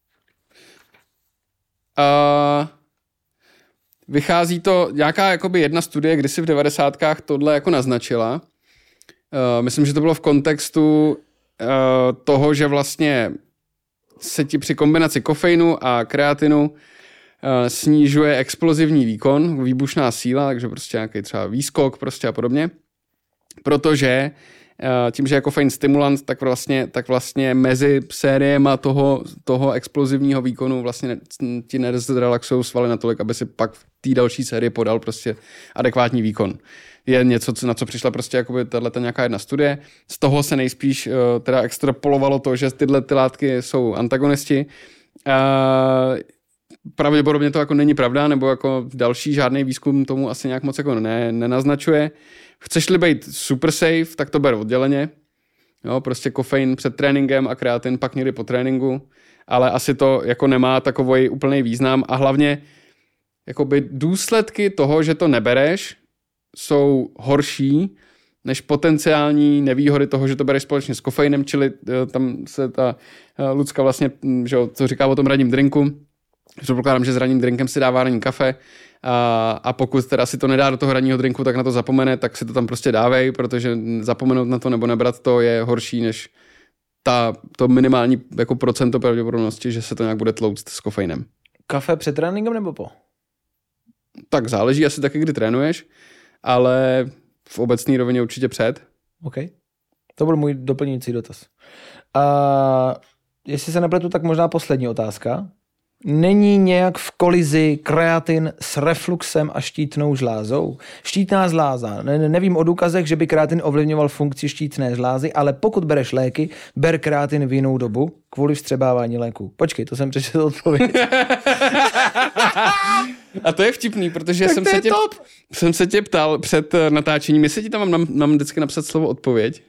vychází to, nějaká jakoby jedna studie, kdysi v devadesátkách tohle jako naznačila. Uh, myslím, že to bylo v kontextu uh, toho, že vlastně se ti při kombinaci kofeinu a kreatinu Uh, snižuje explozivní výkon, výbušná síla, takže prostě nějaký třeba výskok prostě a podobně. Protože uh, tím, že je kofein stimulant, tak vlastně, tak vlastně mezi sériema toho, toho explozivního výkonu vlastně ne, ti nerelaxují svaly natolik, aby si pak v té další sérii podal prostě adekvátní výkon. Je něco, na co přišla prostě jakoby tato nějaká jedna studie. Z toho se nejspíš uh, teda extrapolovalo to, že tyhle ty látky jsou antagonisti. Uh, Pravděpodobně to jako není pravda, nebo jako další žádný výzkum tomu asi nějak moc jako ne, nenaznačuje. Chceš-li být super safe, tak to ber odděleně. Jo, prostě kofein před tréninkem a kreatin pak někdy po tréninku, ale asi to jako nemá takový úplný význam a hlavně jakoby důsledky toho, že to nebereš, jsou horší než potenciální nevýhody toho, že to bereš společně s kofeinem, čili tam se ta Lucka vlastně, že jo, co říká o tom ranním drinku. Předpokládám, že s ranním drinkem si dává ranní kafe a, a pokud teda si to nedá do toho ranního drinku, tak na to zapomene, tak si to tam prostě dávej, protože zapomenout na to nebo nebrat to je horší než ta, to minimální jako procento pravděpodobnosti, že se to nějak bude tlouct s kofeinem.
Kafe před tréninkem nebo po?
Tak záleží asi taky, kdy trénuješ, ale v obecné rovině určitě před.
OK. To byl můj doplňující dotaz. A jestli se nepletu, tak možná poslední otázka. Není nějak v kolizi kreatin s refluxem a štítnou žlázou? Štítná žláza. Ne, nevím o důkazech, že by kreatin ovlivňoval funkci štítné žlázy, ale pokud bereš léky, ber kreatin v jinou dobu kvůli vstřebávání léků. Počkej, to jsem přečetl odpověď.
A to je vtipný, protože jsem se, tě, jsem se tě ptal před natáčením, jestli ti tam mám, mám vždycky napsat slovo odpověď.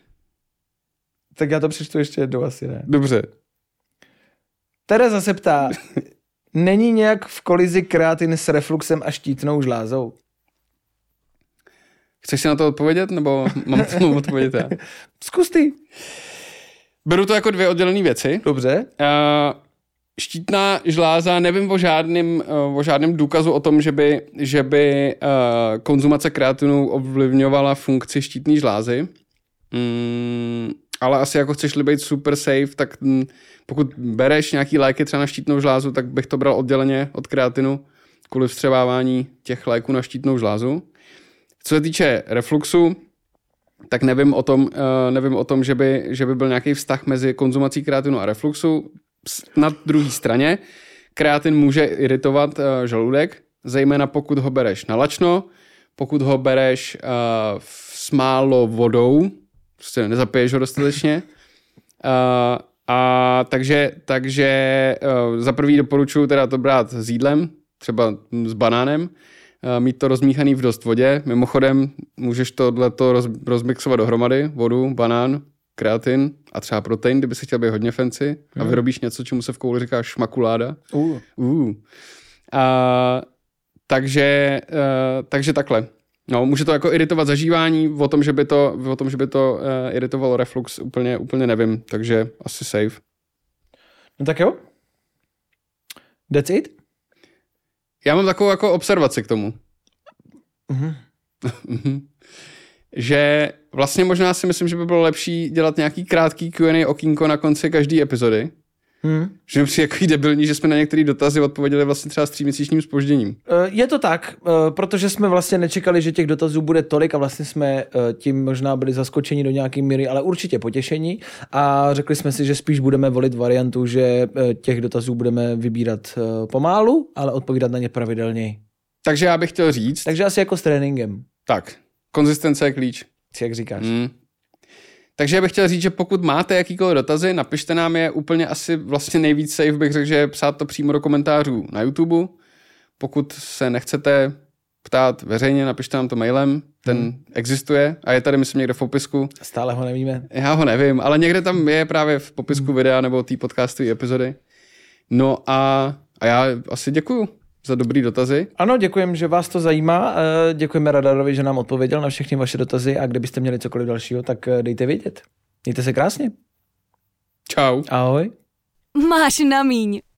Tak já to přečtu ještě jednou asi, ne?
Dobře.
Tereza se ptá, není nějak v kolizi kreatin s refluxem a štítnou žlázou?
Chceš si na to odpovědět, nebo mám to odpovědět já?
Zkus ty.
Beru to jako dvě oddělené věci.
Dobře.
Uh, štítná žláza, nevím o žádném, uh, o žádném důkazu o tom, že by, že by uh, konzumace kreatinu ovlivňovala funkci štítné žlázy. Mm, ale asi jako chceš-li být super safe, tak mm, pokud bereš nějaký léky třeba na štítnou žlázu, tak bych to bral odděleně od kreatinu kvůli vstřebávání těch léků na štítnou žlázu. Co se týče refluxu, tak nevím o tom, uh, nevím o tom že, by, že by byl nějaký vztah mezi konzumací kreatinu a refluxu. Na druhé straně kreatin může iritovat uh, žaludek, zejména pokud ho bereš nalačno, pokud ho bereš uh, s málo vodou, prostě nezapiješ ho dostatečně. Uh, a takže, takže uh, za prvý doporučuji teda to brát s jídlem, třeba s banánem, uh, mít to rozmíchaný v dost vodě. Mimochodem můžeš tohleto roz, rozmixovat dohromady, vodu, banán, kreatin a třeba protein, kdyby si chtěl být hodně fancy a vyrobíš něco, čemu se v kouli říká šmakuláda. Uh. Uh. A, takže, uh, takže takhle. No, může to jako iritovat zažívání, o tom, že by to, o tom, že by to uh, iritovalo reflux, úplně, úplně nevím, takže asi safe.
No tak jo. That's it?
Já mám takovou jako observaci k tomu.
Mhm.
Že vlastně možná si myslím, že by bylo lepší dělat nějaký krátký Q and A okýnko na konci každé epizody. Hmm. Že mi přijde jako debilní, že jsme na některé dotazy odpověděli vlastně třeba s tříměsíčním zpožděním.
Je to tak, protože jsme vlastně nečekali, že těch dotazů bude tolik a vlastně jsme tím možná byli zaskočeni do nějaké míry, ale určitě potěšení a řekli jsme si, že spíš budeme volit variantu, že těch dotazů budeme vybírat pomálu, ale odpovídat na ně pravidelněji.
Takže já bych chtěl říct...
Takže asi jako s tréninkem.
Tak, konzistence je klíč.
Jak říkáš.
Hmm. Takže já bych chtěl říct, že pokud máte jakýkoliv dotazy, napište nám je úplně asi vlastně nejvíc safe, bych řekl, že psát to přímo do komentářů na YouTube. Pokud se nechcete ptát veřejně, napište nám to mailem, ten hmm. existuje a je tady, myslím, někde v popisku.
Stále ho nevíme.
Já ho nevím, ale někde tam je právě v popisku hmm. videa nebo té podcastové epizody. No a, a já asi děkuju za dobrý dotazy.
Ano, děkujem, že vás to zajímá. Děkujeme Radarovi, že nám odpověděl na všechny vaše dotazy a kdybyste měli cokoliv dalšího, tak dejte vědět. Mějte se krásně.
Čau.
Ahoj.
Máš na míň.